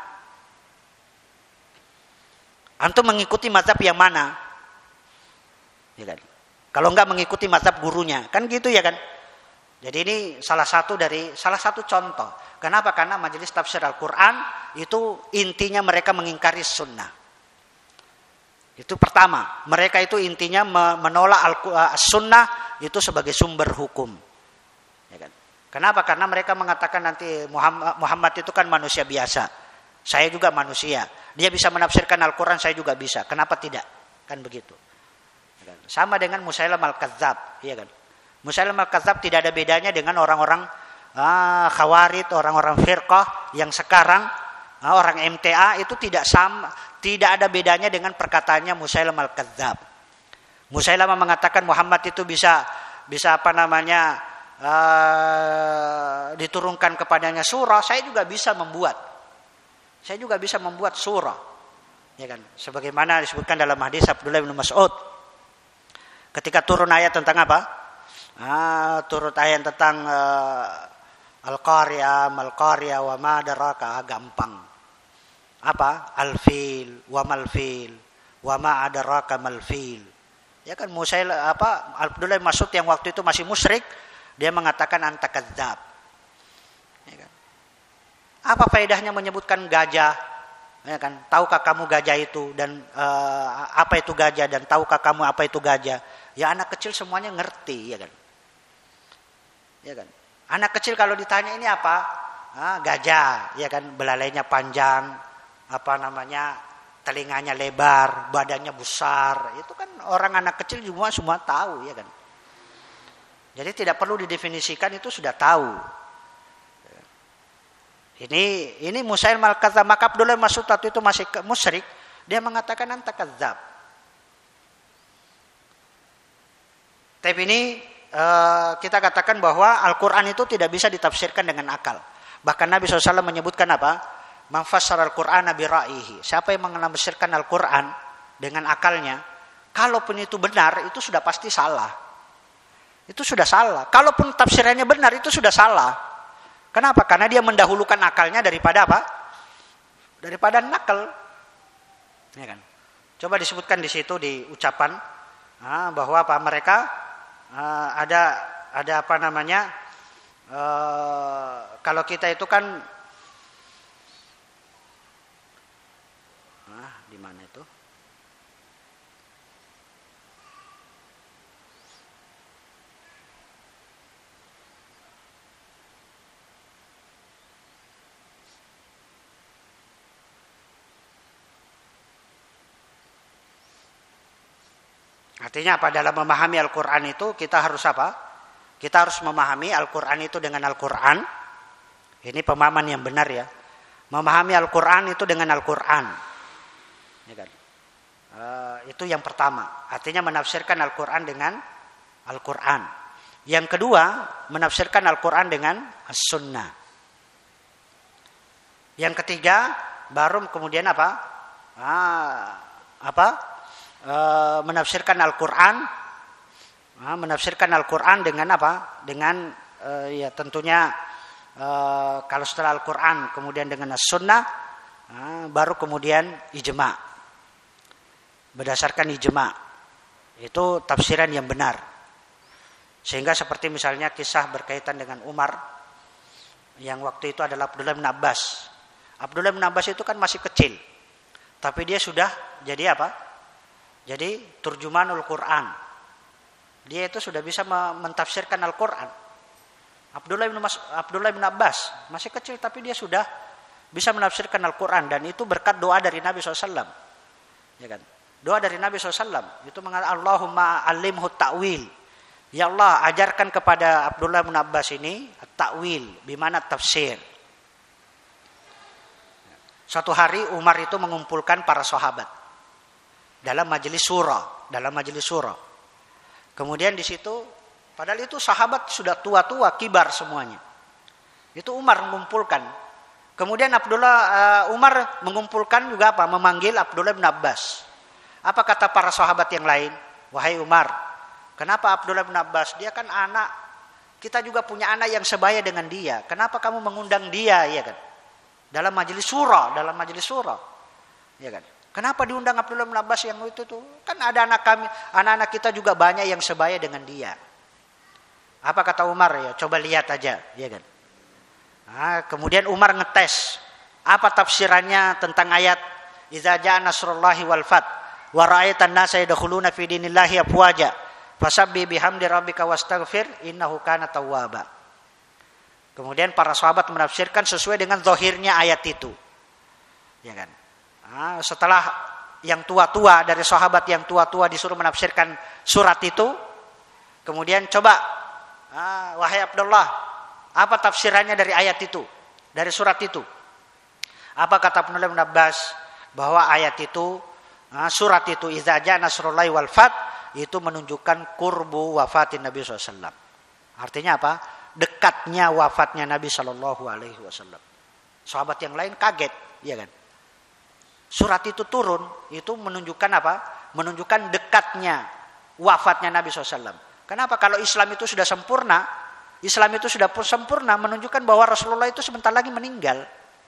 Antum mengikuti mazhab yang mana? Ya kan? Kalau enggak mengikuti mazhab gurunya, kan gitu ya kan? Jadi ini salah satu dari salah satu contoh. Kenapa? Karena majelis tafsir Al-Quran itu intinya mereka mengingkari sunnah. Itu pertama. Mereka itu intinya menolak sunnah itu sebagai sumber hukum. Ya kan? Kenapa? Karena mereka mengatakan nanti Muhammad, Muhammad itu kan manusia biasa. Saya juga manusia. Dia bisa menafsirkan Al-Quran, saya juga bisa. Kenapa tidak? Kan begitu. Ya kan? Sama dengan Musailam Al-Kadzab. Iya kan? Musailam Al-Kadzab tidak ada bedanya dengan orang-orang ah, Khawarij, orang-orang Firqah yang sekarang ah, orang M T A itu tidak sama, tidak ada bedanya dengan perkataannya Musailam Al-Kadzab. Musailam mengatakan Muhammad itu bisa bisa apa namanya ah, diturunkan kepadanya surah, saya juga bisa membuat. Saya juga bisa membuat surah. Ya kan? Sebagaimana disebutkan dalam hadis Abdullah bin Mas'ud. Ketika turun ayat tentang apa? Ah, turut ayat tentang uh, Al-Qariyah, Mal-Qariyah, wa ma adraka, gampang. Apa? Al-fil, wa mal-fil, wa ma adraka mal-fil. Ya kan Musail apa Abdullah bin Mas'ud yang waktu itu masih musyrik, dia mengatakan anta kadzdzab. Ya kan? Apa faedahnya menyebutkan gajah? Ya kan? Tahukah kamu gajah itu dan uh, apa itu gajah dan tahukah kamu apa itu gajah? Ya anak kecil semuanya ngerti, ya kan? Ya kan? Anak kecil kalau ditanya ini apa? Ah, gajah, ya kan? Belalainya panjang, apa namanya? Telinganya lebar, badannya besar. Itu kan orang anak kecil juga semua tahu, ya kan? Jadi tidak perlu didefinisikan, itu sudah tahu. Ini ini Musailam Al-Kadzab, maka Abdullah bin Mas'ud itu masih musyrik, dia mengatakan anta kadzdzab. Tapi ini Uh, kita katakan bahwa Al-Quran itu tidak bisa ditafsirkan dengan akal. Bahkan Nabi shallallahu alaihi wasallam menyebutkan apa? Man fassara Al-Qur'ana bi ra'yihi. Siapa yang menafsirkan Al-Quran dengan akalnya, kalaupun itu benar, itu sudah pasti salah. Itu sudah salah. Kalaupun tafsirannya benar, itu sudah salah. Kenapa? Karena dia mendahulukan akalnya daripada apa? Daripada nakal. Ya kan? Coba disebutkan di situ di ucapan ah, bahwa apa mereka Uh, ada ada apa namanya uh, kalau kita itu kan ah, di mana itu artinya apa? Dalam memahami Al-Quran itu kita harus apa? Kita harus memahami Al-Quran itu dengan Al-Quran. Ini pemahaman yang benar ya. Memahami Al-Quran itu dengan Al-Quran. Ya kan? Uh, itu yang pertama. Artinya menafsirkan Al-Quran dengan Al-Quran. Yang kedua, menafsirkan Al-Quran dengan As-Sunnah. Yang ketiga, baru kemudian apa? Ah, apa? E, menafsirkan Al-Quran, e, menafsirkan Al-Quran dengan apa? Dengan e, ya tentunya e, kalau setelah Al-Quran kemudian dengan As-Sunnah, e, baru kemudian ijma. Berdasarkan ijma, itu tafsiran yang benar. Sehingga seperti misalnya kisah berkaitan dengan Umar, yang waktu itu adalah Abdullah bin Abbas. Abdullah bin Abbas itu kan masih kecil, tapi dia sudah jadi apa? Jadi turjumanul Quran. Dia itu sudah bisa mentafsirkan Al-Quran. Abdullah bin Mas, Abdullah bin Abbas masih kecil tapi dia sudah bisa menafsirkan Al-Quran, dan itu berkat doa dari Nabi shallallahu alaihi wasallam. Ya kan? Doa dari Nabi shallallahu alaihi wasallam itu mengatakan Allahumma alimhu ta'wil. Ya Allah, ajarkan kepada Abdullah bin Abbas ini ta'wil, bimana tafsir. Suatu hari Umar itu mengumpulkan para sahabat dalam majelis surah, dalam majelis surah. Kemudian di situ Padahal itu sahabat sudah tua-tua, kibar semuanya. Itu Umar mengumpulkan. Kemudian Abdullah uh, Umar mengumpulkan juga apa? Memanggil Abdullah bin Abbas. Apa kata para sahabat yang lain? Wahai Umar, kenapa Abdullah bin Abbas? Dia kan anak, kita juga punya anak yang sebaya dengan dia. Kenapa kamu mengundang dia, ya kan? Dalam majelis surah, dalam majelis surah, ya kan? Kenapa diundang Abdullah bin Abbas yang itu tuh? Kan ada anak kami, anak-anak kita juga banyak yang sebaya dengan dia. Apa kata Umar? Ya, coba lihat aja, ya kan? Nah, kemudian Umar ngetes apa tafsirannya tentang ayat idza jaa nasrullahi wal fath wa ra'aitan nasa yadkhuluna fi dinillahi afwaja fasabbih bihamdi rabbika wastaghfir innahu kana tawwaba. Kemudian para sahabat menafsirkan sesuai dengan zahirnya ayat itu. Ya kan? Nah, setelah yang tua-tua dari sahabat yang tua-tua disuruh menafsirkan surat itu, kemudian coba ah, wahai Abdullah, apa tafsirannya dari ayat itu, dari surat itu? Apa kata Abdullah bin Abbas? Bahwa ayat itu, surat itu, idza jaa nasrullahi wal fath, itu menunjukkan kurbu wafatin Nabi shallallahu alaihi wasallam. Artinya apa? Dekatnya wafatnya Nabi shallallahu alaihi wasallam. Sahabat yang lain kaget, ya kan? Surat itu turun, itu menunjukkan apa? Menunjukkan dekatnya wafatnya Nabi shallallahu alaihi wasallam. Kenapa? Kalau Islam itu sudah sempurna, Islam itu sudah sempurna, menunjukkan bahwa Rasulullah itu sebentar lagi meninggal.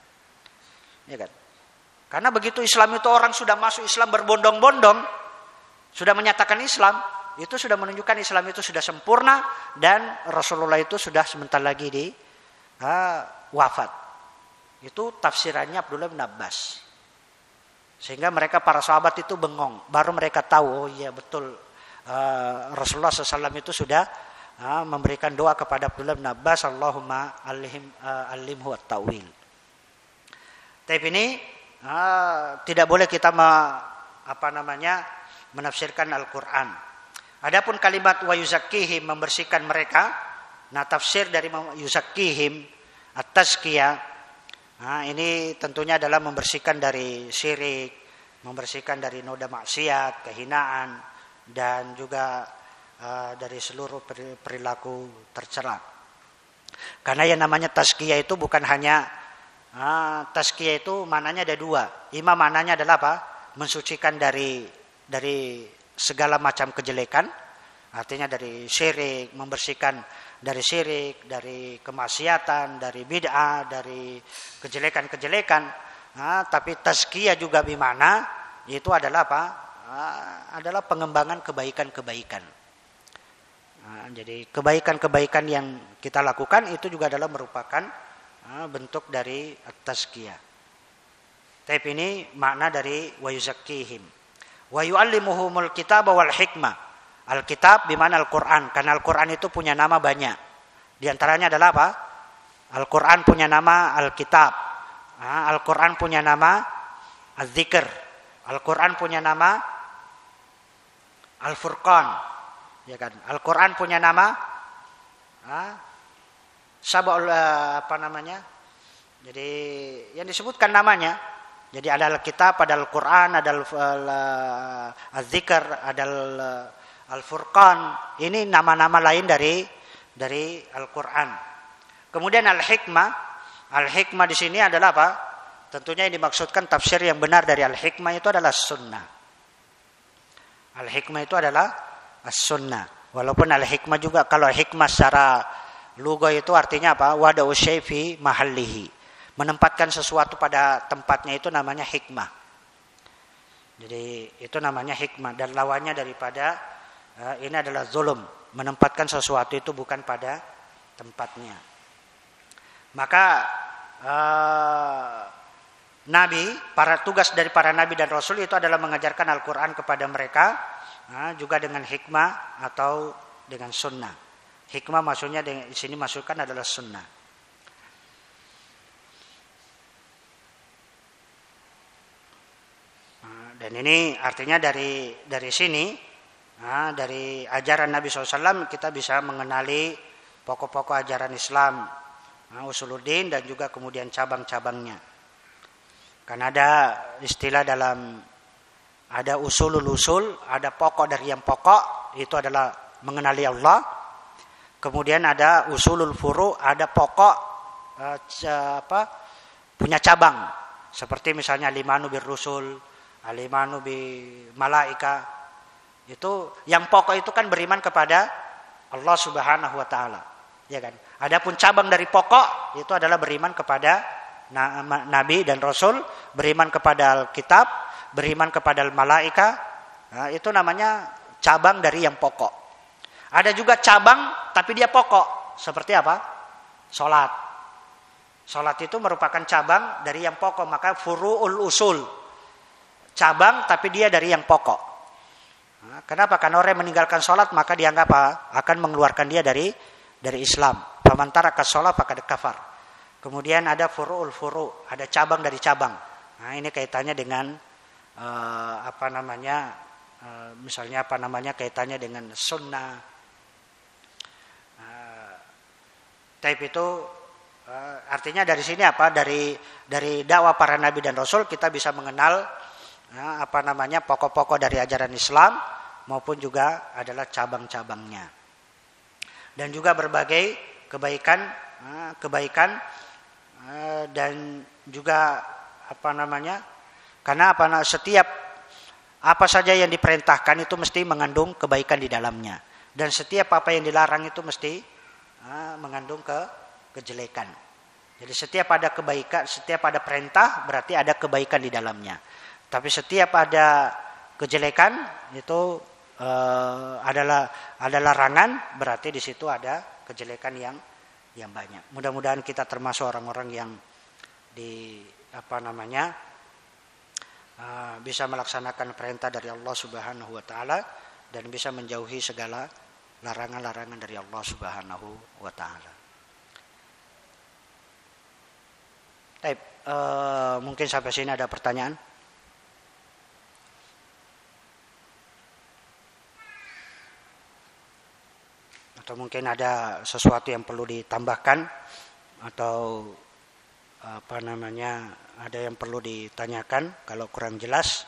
Ya kan? Karena begitu Islam itu orang sudah masuk Islam berbondong-bondong, sudah menyatakan Islam, itu sudah menunjukkan Islam itu sudah sempurna dan Rasulullah itu sudah sebentar lagi di uh, wafat. Itu tafsirannya Abdullah bin Abbas. Sehingga mereka para sahabat itu bengong, baru mereka tahu, oh iya betul uh, Rasulullah shallallahu alaihi wasallam itu sudah uh, memberikan doa kepada Abdullah bin Abbas, Allahumma alim uh, alimhu at-ta'wil. Tapi ini uh, tidak boleh kita me, apa namanya menafsirkan Al-Quran. Adapun kalimat wa yuzakkihim, membersihkan mereka, nah tafsir dari yuzakkihim at-tazkiyah, nah ini tentunya adalah membersihkan dari syirik, membersihkan dari noda maksiat, kehinaan, dan juga uh, dari seluruh perilaku tercela. Karena yang namanya tazkiyah itu bukan hanya Ah, tazkiyah itu maknanya ada dua. Ima maknanya adalah apa? Mensucikan dari dari segala macam kejelekan. Artinya dari syirik, membersihkan dari syirik, dari kemaksiatan, dari bid'ah, dari kejelekan-kejelekan. Nah, tapi tazkiyah juga bimana itu adalah apa? Ah, adalah pengembangan kebaikan-kebaikan. Nah, jadi kebaikan-kebaikan yang kita lakukan itu juga adalah merupakan bentuk dari at-tazkiyah. Tapi ini makna dari wa yuzakkihim. Wa yu'allimuhumul kitaba wal hikmah. Alkitab bimana Al-Quran. Karena Al-Quran itu punya nama banyak. Di antaranya adalah apa? Al-Quran punya nama Alkitab. Al-Quran punya nama Az-Zikr. Al-Quran punya nama Al-Furqan. Ya kan? Al-Quran punya nama Sab'ul apa namanya? Jadi yang disebutkan namanya. Jadi ada Alkitab, ada Al-Quran, ada Al-Zikr, ada Al-Furqan. Ini nama-nama lain dari dari Al-Quran. Kemudian Al-Hikmah. Al-Hikmah di sini adalah apa? Tentunya yang dimaksudkan tafsir yang benar dari Al-Hikmah itu adalah Sunnah. Al-Hikmah itu adalah As-Sunnah. Walaupun Al-Hikmah juga, kalau hikmah secara lugha itu artinya apa? Wada'u syai' fi mahallihi. Menempatkan sesuatu pada tempatnya itu namanya hikmah. Jadi itu namanya hikmah, dan lawannya daripada uh, ini adalah zulum. Menempatkan sesuatu itu bukan pada tempatnya. Maka uh, Nabi, para tugas dari para Nabi dan Rasul itu adalah mengajarkan Al-Quran kepada mereka, uh, juga dengan hikmah atau dengan sunnah. Hikmah maksudnya di sini masukkan adalah sunnah. Dan ini artinya dari dari sini, nah, dari ajaran Nabi shallallahu alaihi wasallam kita bisa mengenali pokok-pokok ajaran Islam, nah, usuluddin dan juga kemudian cabang-cabangnya. Karena ada istilah dalam, ada usulul usul, ada pokok dari yang pokok, itu adalah mengenali Allah. Kemudian ada usulul furu, ada pokok uh, apa punya cabang. Seperti misalnya al-imanu bir rusul, al-imanu bi malaika. Itu yang pokok itu kan beriman kepada Allah Subhanahu wa taala. Ya kan? Adapun cabang dari pokok itu adalah beriman kepada nabi dan rasul, beriman kepada Alkitab, beriman kepada malaika. Nah, itu namanya cabang dari yang pokok. Ada juga cabang tapi dia pokok. Seperti apa? Salat. Salat itu merupakan cabang dari yang pokok, maka furu'ul usul. Cabang tapi dia dari yang pokok. Nah, kenapa? Karena orang yang meninggalkan salat maka dianggap apa? Akan mengeluarkan dia dari dari Islam. Faman taraka shalah faqad kafar. Kemudian ada furu'ul furu', ada cabang dari cabang. Nah, ini kaitannya dengan uh, apa namanya? Uh, misalnya apa namanya? Kaitannya dengan sunnah. Uh, taib itu uh, artinya dari sini apa? Dari dari dakwah para nabi dan rasul kita bisa mengenal uh, apa namanya? Pokok-pokok dari ajaran Islam maupun juga adalah cabang-cabangnya. Dan juga berbagai kebaikan, kebaikan dan juga apa namanya? Karena apa? Setiap apa saja yang diperintahkan itu mesti mengandung kebaikan di dalamnya, dan setiap apa yang dilarang itu mesti mengandung ke kejelekan. Jadi setiap ada kebaikan, setiap ada perintah berarti ada kebaikan di dalamnya. Tapi setiap ada kejelekan itu Uh, adalah ada larangan, berarti di situ ada kejelekan yang yang banyak. Mudah-mudahan kita termasuk orang-orang yang di apa namanya uh, bisa melaksanakan perintah dari Allah Subhanahu wa taala dan bisa menjauhi segala larangan-larangan dari Allah Subhanahu wa taala. Baik, uh, mungkin sampai sini ada pertanyaan? Atau mungkin ada sesuatu yang perlu ditambahkan atau apa namanya ada yang perlu ditanyakan kalau kurang jelas.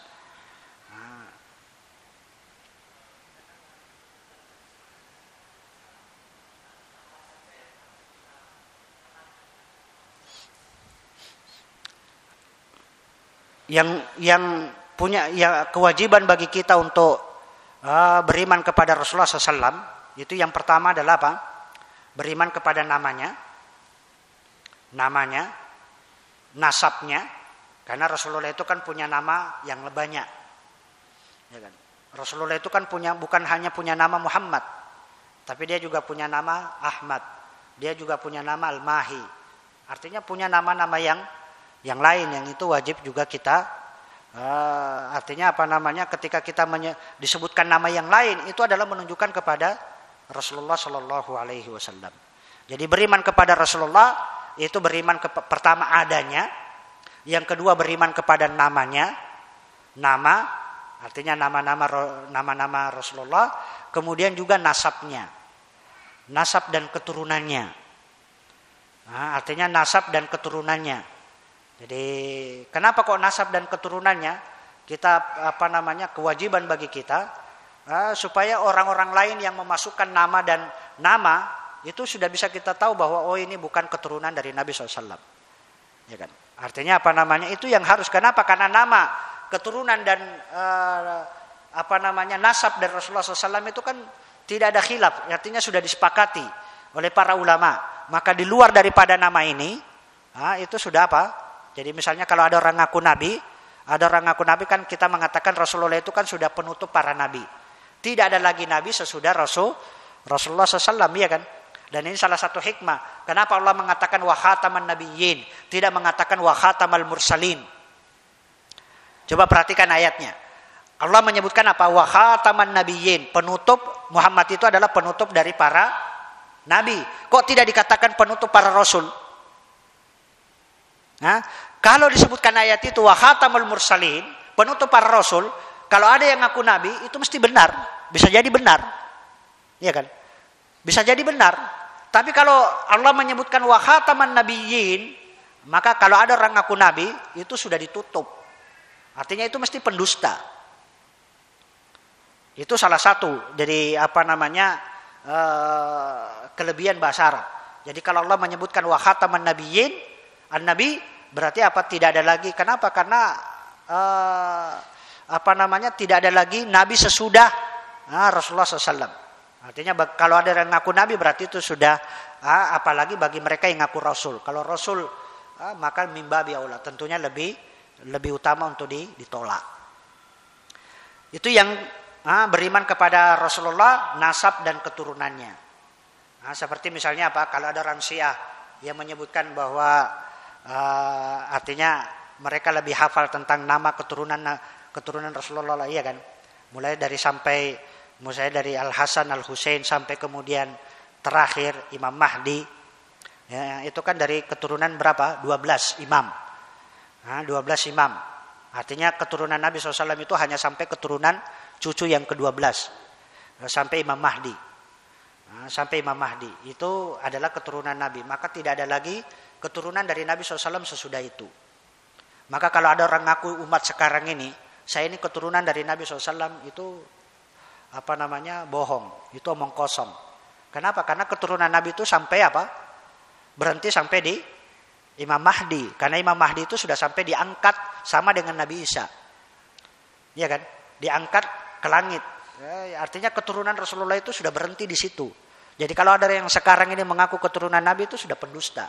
Yang yang punya ya kewajiban bagi kita untuk uh, beriman kepada Rasulullah shallallahu alaihi wasallam. Itu yang pertama adalah apa? Beriman kepada namanya, namanya, nasabnya, karena Rasulullah itu kan punya nama yang banyak. Ya kan? Rasulullah itu kan punya bukan hanya punya nama Muhammad, tapi dia juga punya nama Ahmad, dia juga punya nama Al-Mahi. Artinya punya nama-nama yang yang lain yang itu wajib juga kita. Uh, artinya apa namanya? Ketika kita menye- disebutkan nama yang lain itu adalah menunjukkan kepada Rasulullah Shallallahu Alaihi Wasallam. Jadi beriman kepada Rasulullah itu beriman ke, pertama adanya, yang kedua beriman kepada namanya, nama artinya nama-nama nama-nama Rasulullah, kemudian juga nasabnya, nasab dan keturunannya. Nah, artinya nasab dan keturunannya. Jadi kenapa kok nasab dan keturunannya? Kita apa namanya kewajiban bagi kita. Uh, supaya orang-orang lain yang memasukkan nama dan nama itu sudah bisa kita tahu bahwa oh ini bukan keturunan dari Nabi shallallahu alaihi wasallam, ya kan? Artinya apa namanya itu yang harus. Kenapa? Karena nama, keturunan dan uh, apa namanya nasab dari Rasulullah shallallahu alaihi wasallam itu kan tidak ada khilaf, artinya sudah disepakati oleh para ulama. Maka di luar daripada nama ini, uh, itu sudah apa? Jadi misalnya kalau ada orang ngaku Nabi, ada orang ngaku Nabi kan kita mengatakan Rasulullah itu kan sudah penutup para Nabi. Tidak ada lagi Nabi sesudah Rasul Rasulullah shallallahu alaihi wasallam, ya kan? Dan ini salah satu hikmah. Kenapa Allah mengatakan wa khataman nabiyyin, tidak mengatakan wa khatamal mursalin? Coba perhatikan ayatnya. Allah menyebutkan apa? Wa khataman nabiyyin, penutup. Muhammad itu adalah penutup dari para nabi. Kok tidak dikatakan penutup para rasul? Nah, kalau disebutkan ayat itu wa khatamal mursalin, penutup para rasul, kalau ada yang ngaku nabi itu mesti benar, bisa jadi benar, ya kan? Bisa jadi benar. Tapi kalau Allah menyebutkan wa khataman nabiyyin, maka kalau ada orang ngaku nabi itu sudah ditutup. Artinya itu mesti pendusta. Itu salah satu dari apa namanya uh, kelebihan bahasa Arab. Jadi kalau Allah menyebutkan wa khataman nabiyyin, an-nabi berarti apa? Tidak ada lagi. Kenapa? Karena uh, apa namanya? Tidak ada lagi nabi sesudah uh, Rasulullah shallallahu alaihi wasallam. Artinya kalau ada yang ngaku nabi berarti itu sudah uh, apalagi bagi mereka yang ngaku rasul. Kalau rasul uh, maka mimbabi aula, tentunya lebih lebih utama untuk ditolak. Itu yang uh, beriman kepada Rasulullah, nasab dan keturunannya. Nah, seperti misalnya apa? Kalau ada orang Syiah yang menyebutkan bahwa uh, artinya mereka lebih hafal tentang nama keturunan keturunan Rasulullah, iya kan? Mulai dari sampai mulai dari Al Hasan Al Husain sampai kemudian terakhir Imam Mahdi. Ya, itu kan dari keturunan berapa? dua belas imam. Nah, dua belas imam. Artinya keturunan Nabi shallallahu alaihi wasallam itu hanya sampai keturunan cucu yang kedua belas. Sampai Imam Mahdi. Nah, sampai Imam Mahdi itu adalah keturunan Nabi, maka tidak ada lagi keturunan dari Nabi shallallahu alaihi wasallam sesudah itu. Maka kalau ada orang ngaku umat sekarang ini, saya ini keturunan dari Nabi shallallahu alaihi wasallam, itu apa namanya, bohong, itu omong kosong. Kenapa? Karena keturunan Nabi itu sampai apa? Berhenti sampai di Imam Mahdi, karena Imam Mahdi itu sudah sampai diangkat sama dengan Nabi Isa, ya kan? Diangkat ke langit. Ya, artinya keturunan Rasulullah itu sudah berhenti di situ. Jadi kalau ada yang sekarang ini mengaku keturunan Nabi itu sudah pendusta.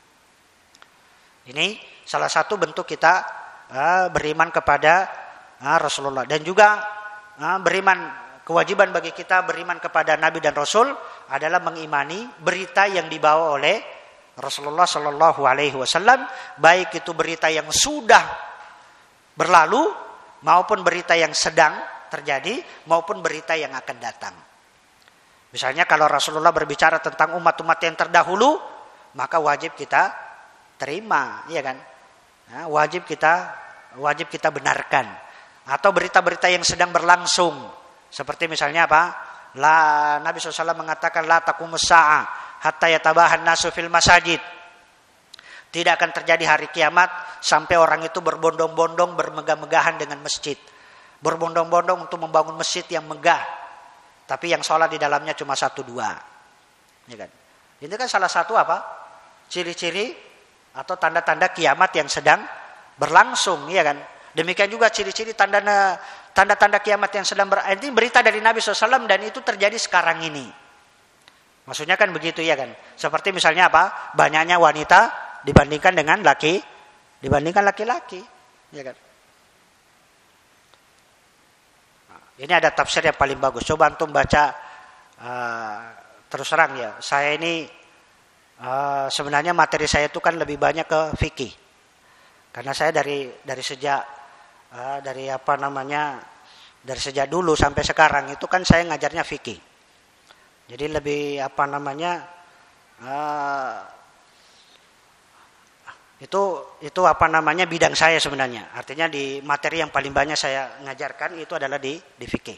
Ini salah satu bentuk kita uh, beriman kepada uh, Rasulullah. Dan juga uh, beriman, kewajiban bagi kita beriman kepada Nabi dan Rasul adalah mengimani berita yang dibawa oleh Rasulullah Shallallahu Alaihi Wasallam, baik itu berita yang sudah berlalu maupun berita yang sedang terjadi maupun berita yang akan datang. Misalnya kalau Rasulullah berbicara tentang umat-umat yang terdahulu, maka wajib kita terima, iya kan? Nah, wajib kita wajib kita benarkan. Atau berita-berita yang sedang berlangsung, seperti misalnya apa? La Nabi shallallahu alaihi wasallam mengatakan la taqumus sa'ah hatta yatabahan nasu fil masajid. Tidak akan terjadi hari kiamat sampai orang itu berbondong-bondong bermegah-megahan dengan masjid. Berbondong-bondong untuk membangun masjid yang megah, tapi yang sholat di dalamnya cuma satu dua, ya kan? Ini kan salah satu apa? Ciri-ciri atau tanda-tanda kiamat yang sedang berlangsung, ya kan? Demikian juga ciri-ciri tanda tanda-tanda kiamat yang sedang ber. Ini berita dari Nabi shallallahu alaihi wasallam dan itu terjadi sekarang ini. Maksudnya kan begitu, ya kan? Seperti misalnya apa? Banyaknya wanita dibandingkan dengan laki, dibandingkan laki-laki, ya kan? Ini ada tafsir yang paling bagus. Coba antum baca, uh, terus terang ya. Saya ini uh, sebenarnya materi saya itu kan lebih banyak ke fikih. Karena saya dari dari sejak uh, dari apa namanya dari sejak dulu sampai sekarang itu kan saya ngajarnya fikih. Jadi lebih apa namanya uh, itu itu apa namanya bidang saya sebenarnya. Artinya di materi yang paling banyak saya ngajarkan itu adalah di di fikih.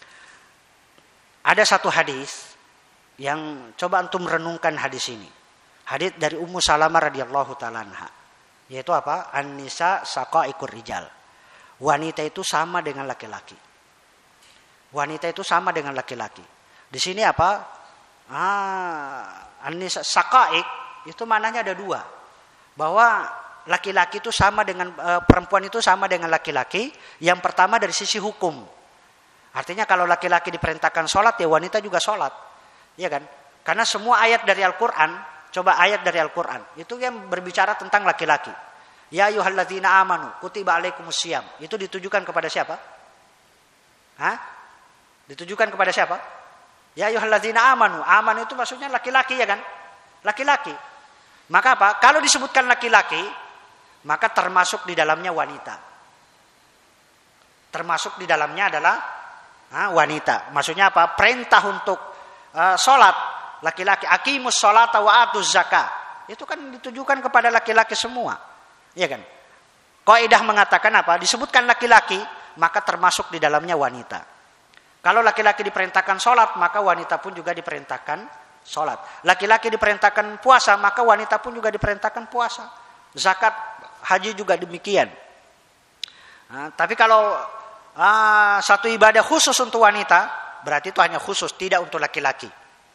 Ada satu hadis yang coba antum renungkan hadis ini. Hadis dari Ummu Salamah radhiyallahu taala anha. Yaitu apa? An-nisa saqaiqur rijal. Wanita itu sama dengan laki-laki. Wanita itu sama dengan laki-laki. Di sini apa? Ah, an-nisa saqaiq itu maknanya ada dua. Bahwa laki-laki itu sama dengan e, perempuan itu sama dengan laki-laki. Yang pertama dari sisi hukum. Artinya kalau laki-laki diperintahkan sholat, ya wanita juga sholat, ya kan? Karena semua ayat dari Al-Quran, coba ayat dari Al-Quran itu yang berbicara tentang laki-laki. Ya ayyuhalladzina amanu kutiba alaikumusiyam. Itu ditujukan kepada siapa? Hah? Ditujukan kepada siapa? Ya ayyuhalladzina amanu. Aman itu maksudnya laki-laki, ya kan? Laki-laki. Maka apa? Kalau disebutkan laki-laki, maka termasuk di dalamnya wanita. Termasuk di dalamnya adalah ha, wanita. Maksudnya apa? Perintah untuk uh, sholat laki-laki. Aqimus sholata wa atuz zakah. Itu kan ditujukan kepada laki-laki semua, ya kan? Kaidah mengatakan apa? Disebutkan laki-laki, maka termasuk di dalamnya wanita. Kalau laki-laki diperintahkan sholat, maka wanita pun juga diperintahkan sholat. Laki-laki diperintahkan puasa, maka wanita pun juga diperintahkan puasa. Zakat, haji juga demikian. Nah, tapi kalau uh, satu ibadah khusus untuk wanita, berarti itu hanya khusus, tidak untuk laki-laki.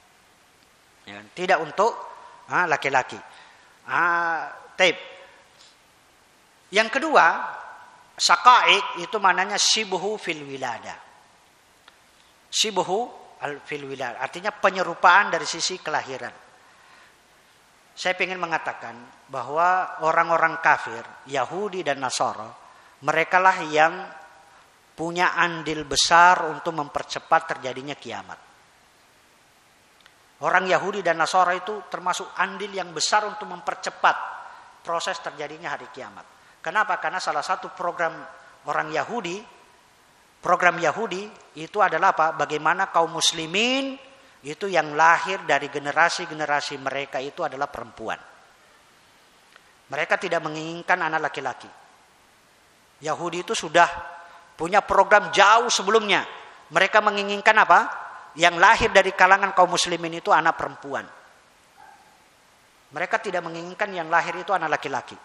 Ya kan? Tidak untuk ah, laki-laki. Ah, taib. Yang kedua, saqaiq itu maknanya sibuhu fil wilada. Sibuhu al fil wilada artinya penyerupaan dari sisi kelahiran. Saya ingin mengatakan bahwa orang-orang kafir, Yahudi dan Nasara, merekalah yang punya andil besar untuk mempercepat terjadinya kiamat. Orang Yahudi dan Nasara itu termasuk andil yang besar untuk mempercepat proses terjadinya hari kiamat. Kenapa? Karena salah satu program orang Yahudi, program Yahudi itu adalah apa? Bagaimana kaum muslimin itu yang lahir dari generasi-generasi mereka itu adalah perempuan. Mereka tidak menginginkan anak laki-laki. Yahudi itu sudah punya program jauh sebelumnya. Mereka menginginkan apa? Yang lahir dari kalangan kaum muslimin itu anak perempuan. Mereka tidak menginginkan yang lahir itu anak laki-laki.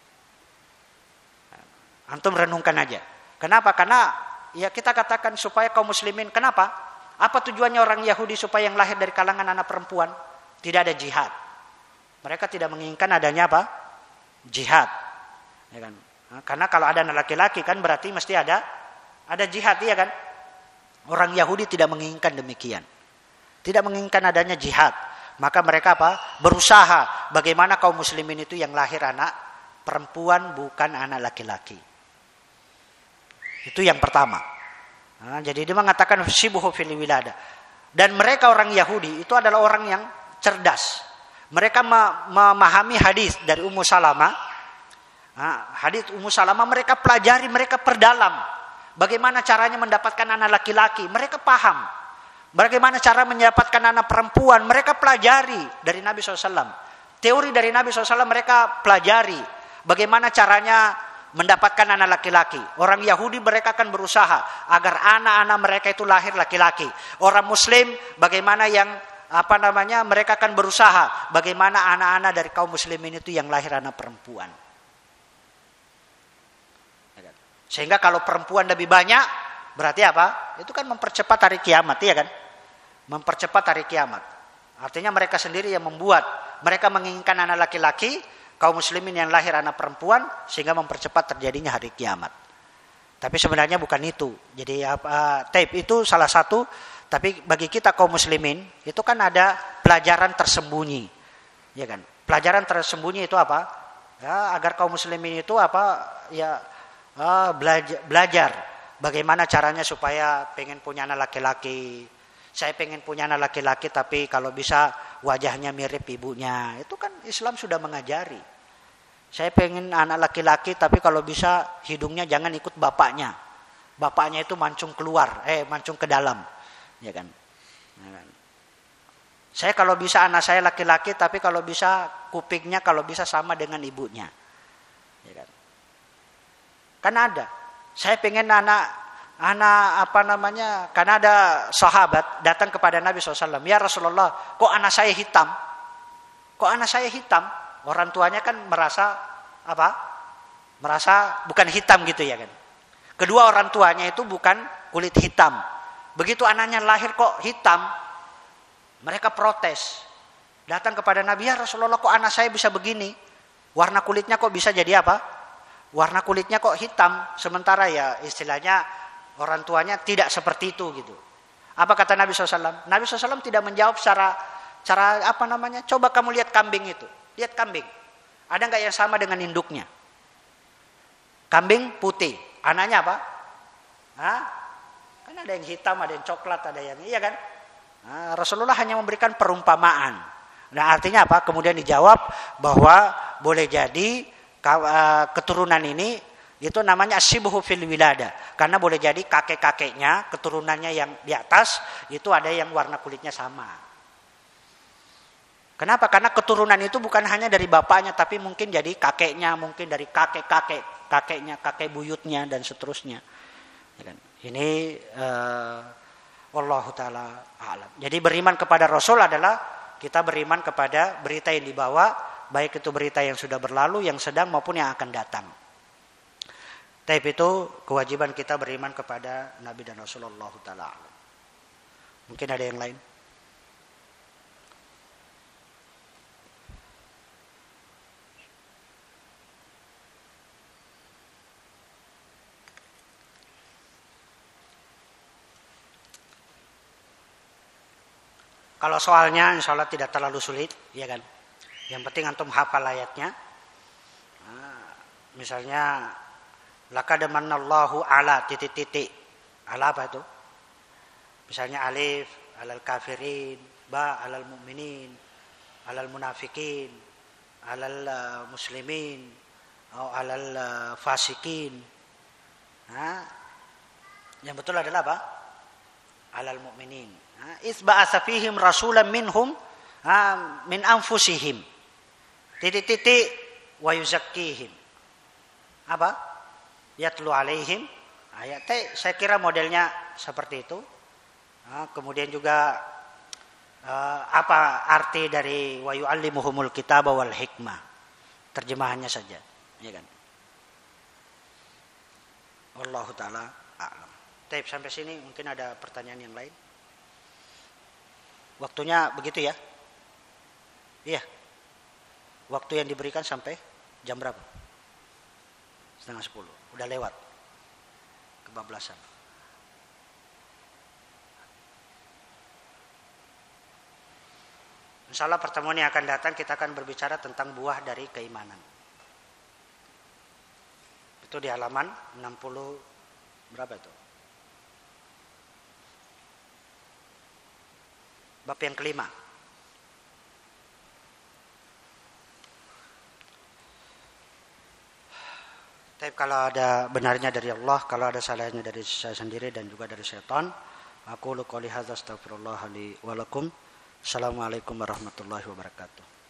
Antum renungkan aja. Kenapa? Karena ya kita katakan supaya kaum muslimin. Kenapa? Apa tujuannya orang Yahudi supaya yang lahir dari kalangan anak perempuan? Tidak ada jihad. Mereka tidak menginginkan adanya apa? Jihad. Ya kan? Karena kalau ada anak laki-laki kan berarti mesti ada ada jihad, ya kan? Orang Yahudi tidak menginginkan demikian. Tidak menginginkan adanya jihad. Maka mereka apa? Berusaha bagaimana kaum muslimin itu yang lahir anak perempuan bukan anak laki-laki. Itu yang pertama. Nah, jadi dia mengatakan sibuhu fil wilada. Dan mereka orang Yahudi itu adalah orang yang cerdas. Mereka memahami hadis dari Ummu Salamah. Nah, hadis Ummu Salamah mereka pelajari, mereka perdalam. Bagaimana caranya mendapatkan anak laki-laki? Mereka paham. Bagaimana cara mendapatkan anak perempuan? Mereka pelajari dari Nabi shallallahu alaihi wasallam. Teori dari Nabi shallallahu alaihi wasallam mereka pelajari. Bagaimana caranya mendapatkan anak laki-laki? Orang Yahudi mereka akan berusaha agar anak-anak mereka itu lahir laki-laki. Orang Muslim bagaimana yang apa namanya? Mereka akan berusaha bagaimana anak-anak dari kaum muslimin itu yang lahir anak perempuan. Sehingga kalau perempuan lebih banyak, berarti apa? Itu kan mempercepat hari kiamat, ya kan? Mempercepat hari kiamat. Artinya mereka sendiri yang membuat. Mereka menginginkan anak laki-laki, kaum muslimin yang lahir anak perempuan, sehingga mempercepat terjadinya hari kiamat. Tapi sebenarnya bukan itu. Jadi uh, tape itu salah satu. Tapi bagi kita kaum muslimin, itu kan ada pelajaran tersembunyi. Ya kan? Pelajaran tersembunyi itu apa? Ya, agar kaum muslimin itu apa? Ya... Uh, belajar, belajar bagaimana caranya supaya pengen punya anak laki-laki. Saya pengen punya anak laki-laki tapi kalau bisa wajahnya mirip ibunya. Itu kan Islam sudah mengajari. Saya pengen anak laki-laki tapi kalau bisa hidungnya jangan ikut bapaknya. Bapaknya itu mancung keluar, eh mancung ke dalam, ya kan? Ya kan? Saya kalau bisa anak saya laki-laki tapi kalau bisa kupingnya kalau bisa sama dengan ibunya. Ya kan? Kan ada. Saya pengen anak anak apa namanya? Karena ada sahabat datang kepada Nabi shallallahu alaihi wasallam. Ya Rasulullah, kok anak saya hitam? Kok anak saya hitam? Orang tuanya kan merasa apa? Merasa bukan hitam gitu ya kan? Kedua orang tuanya itu bukan kulit hitam. Begitu anaknya lahir kok hitam, mereka protes. Datang kepada Nabi, ya Rasulullah, kok anak saya bisa begini? Warna kulitnya kok bisa jadi apa? Warna kulitnya kok hitam, sementara ya istilahnya orang tuanya tidak seperti itu gitu. Apa kata Nabi shallallahu alaihi wasallam? Nabi shallallahu alaihi wasallam tidak menjawab secara cara apa namanya? Coba kamu lihat kambing itu, lihat kambing. Ada nggak yang sama dengan induknya? Kambing putih, anaknya apa? Hah? Kan ada yang hitam, ada yang coklat, ada yang iya kan? Nah, Rasulullah hanya memberikan perumpamaan. Nah artinya apa? Kemudian dijawab bahwa boleh jadi keturunan ini itu namanya asyibuhu fil wilada, karena boleh jadi kakek-kakeknya keturunannya yang di atas itu ada yang warna kulitnya sama. Kenapa? Karena keturunan itu bukan hanya dari bapaknya tapi mungkin jadi kakeknya, mungkin dari kakek-kakek kakeknya, kakek buyutnya dan seterusnya. Ini uh, wallahu taala a'lam. Jadi beriman kepada Rasul adalah kita beriman kepada berita yang dibawa, baik itu berita yang sudah berlalu, yang sedang maupun yang akan datang. Tapi itu kewajiban kita beriman kepada Nabi dan Rasulullah taala. Mungkin ada yang lain? Kalau soalnya insya Allah tidak terlalu sulit, ya kan. Yang penting antum hafal ayatnya. Nah, misalnya laqad manallahu ala titik-titik. Ala apa itu? Misalnya alif alal kafirin, ba alal mu'minin, alal munafikin, alal uh, muslimin, atau alal uh, fasikin. Nah, yang betul adalah apa? Alal mu'minin. Nah, isba'asa fihim rasulan minhum ha, min anfusihim. Titik-titik wa yuzakkihim. Apa? Yatlu alaihim ayat. Saya kira modelnya seperti itu. Nah, kemudian juga uh, apa arti dari wa yu'allimuhumul kitaba wal hikmah? Terjemahannya saja, ya kan? Wallahu taala a'lam. Baik, sampai sini mungkin ada pertanyaan yang lain. Waktunya begitu ya? Iya. Waktu yang diberikan sampai jam berapa? Setengah sepuluh. Udah lewat. Kebablasan. Insya Allah pertemuan yang akan datang kita akan berbicara tentang buah dari keimanan. Itu di halaman enam puluh berapa itu? Bab yang kelima. Tapi kalau ada benarnya dari Allah, kalau ada salahnya dari saya sendiri dan juga dari syaitan, aku qouli hadza astaghfirullah li wa lakum. Assalamualaikum warahmatullahi wabarakatuh.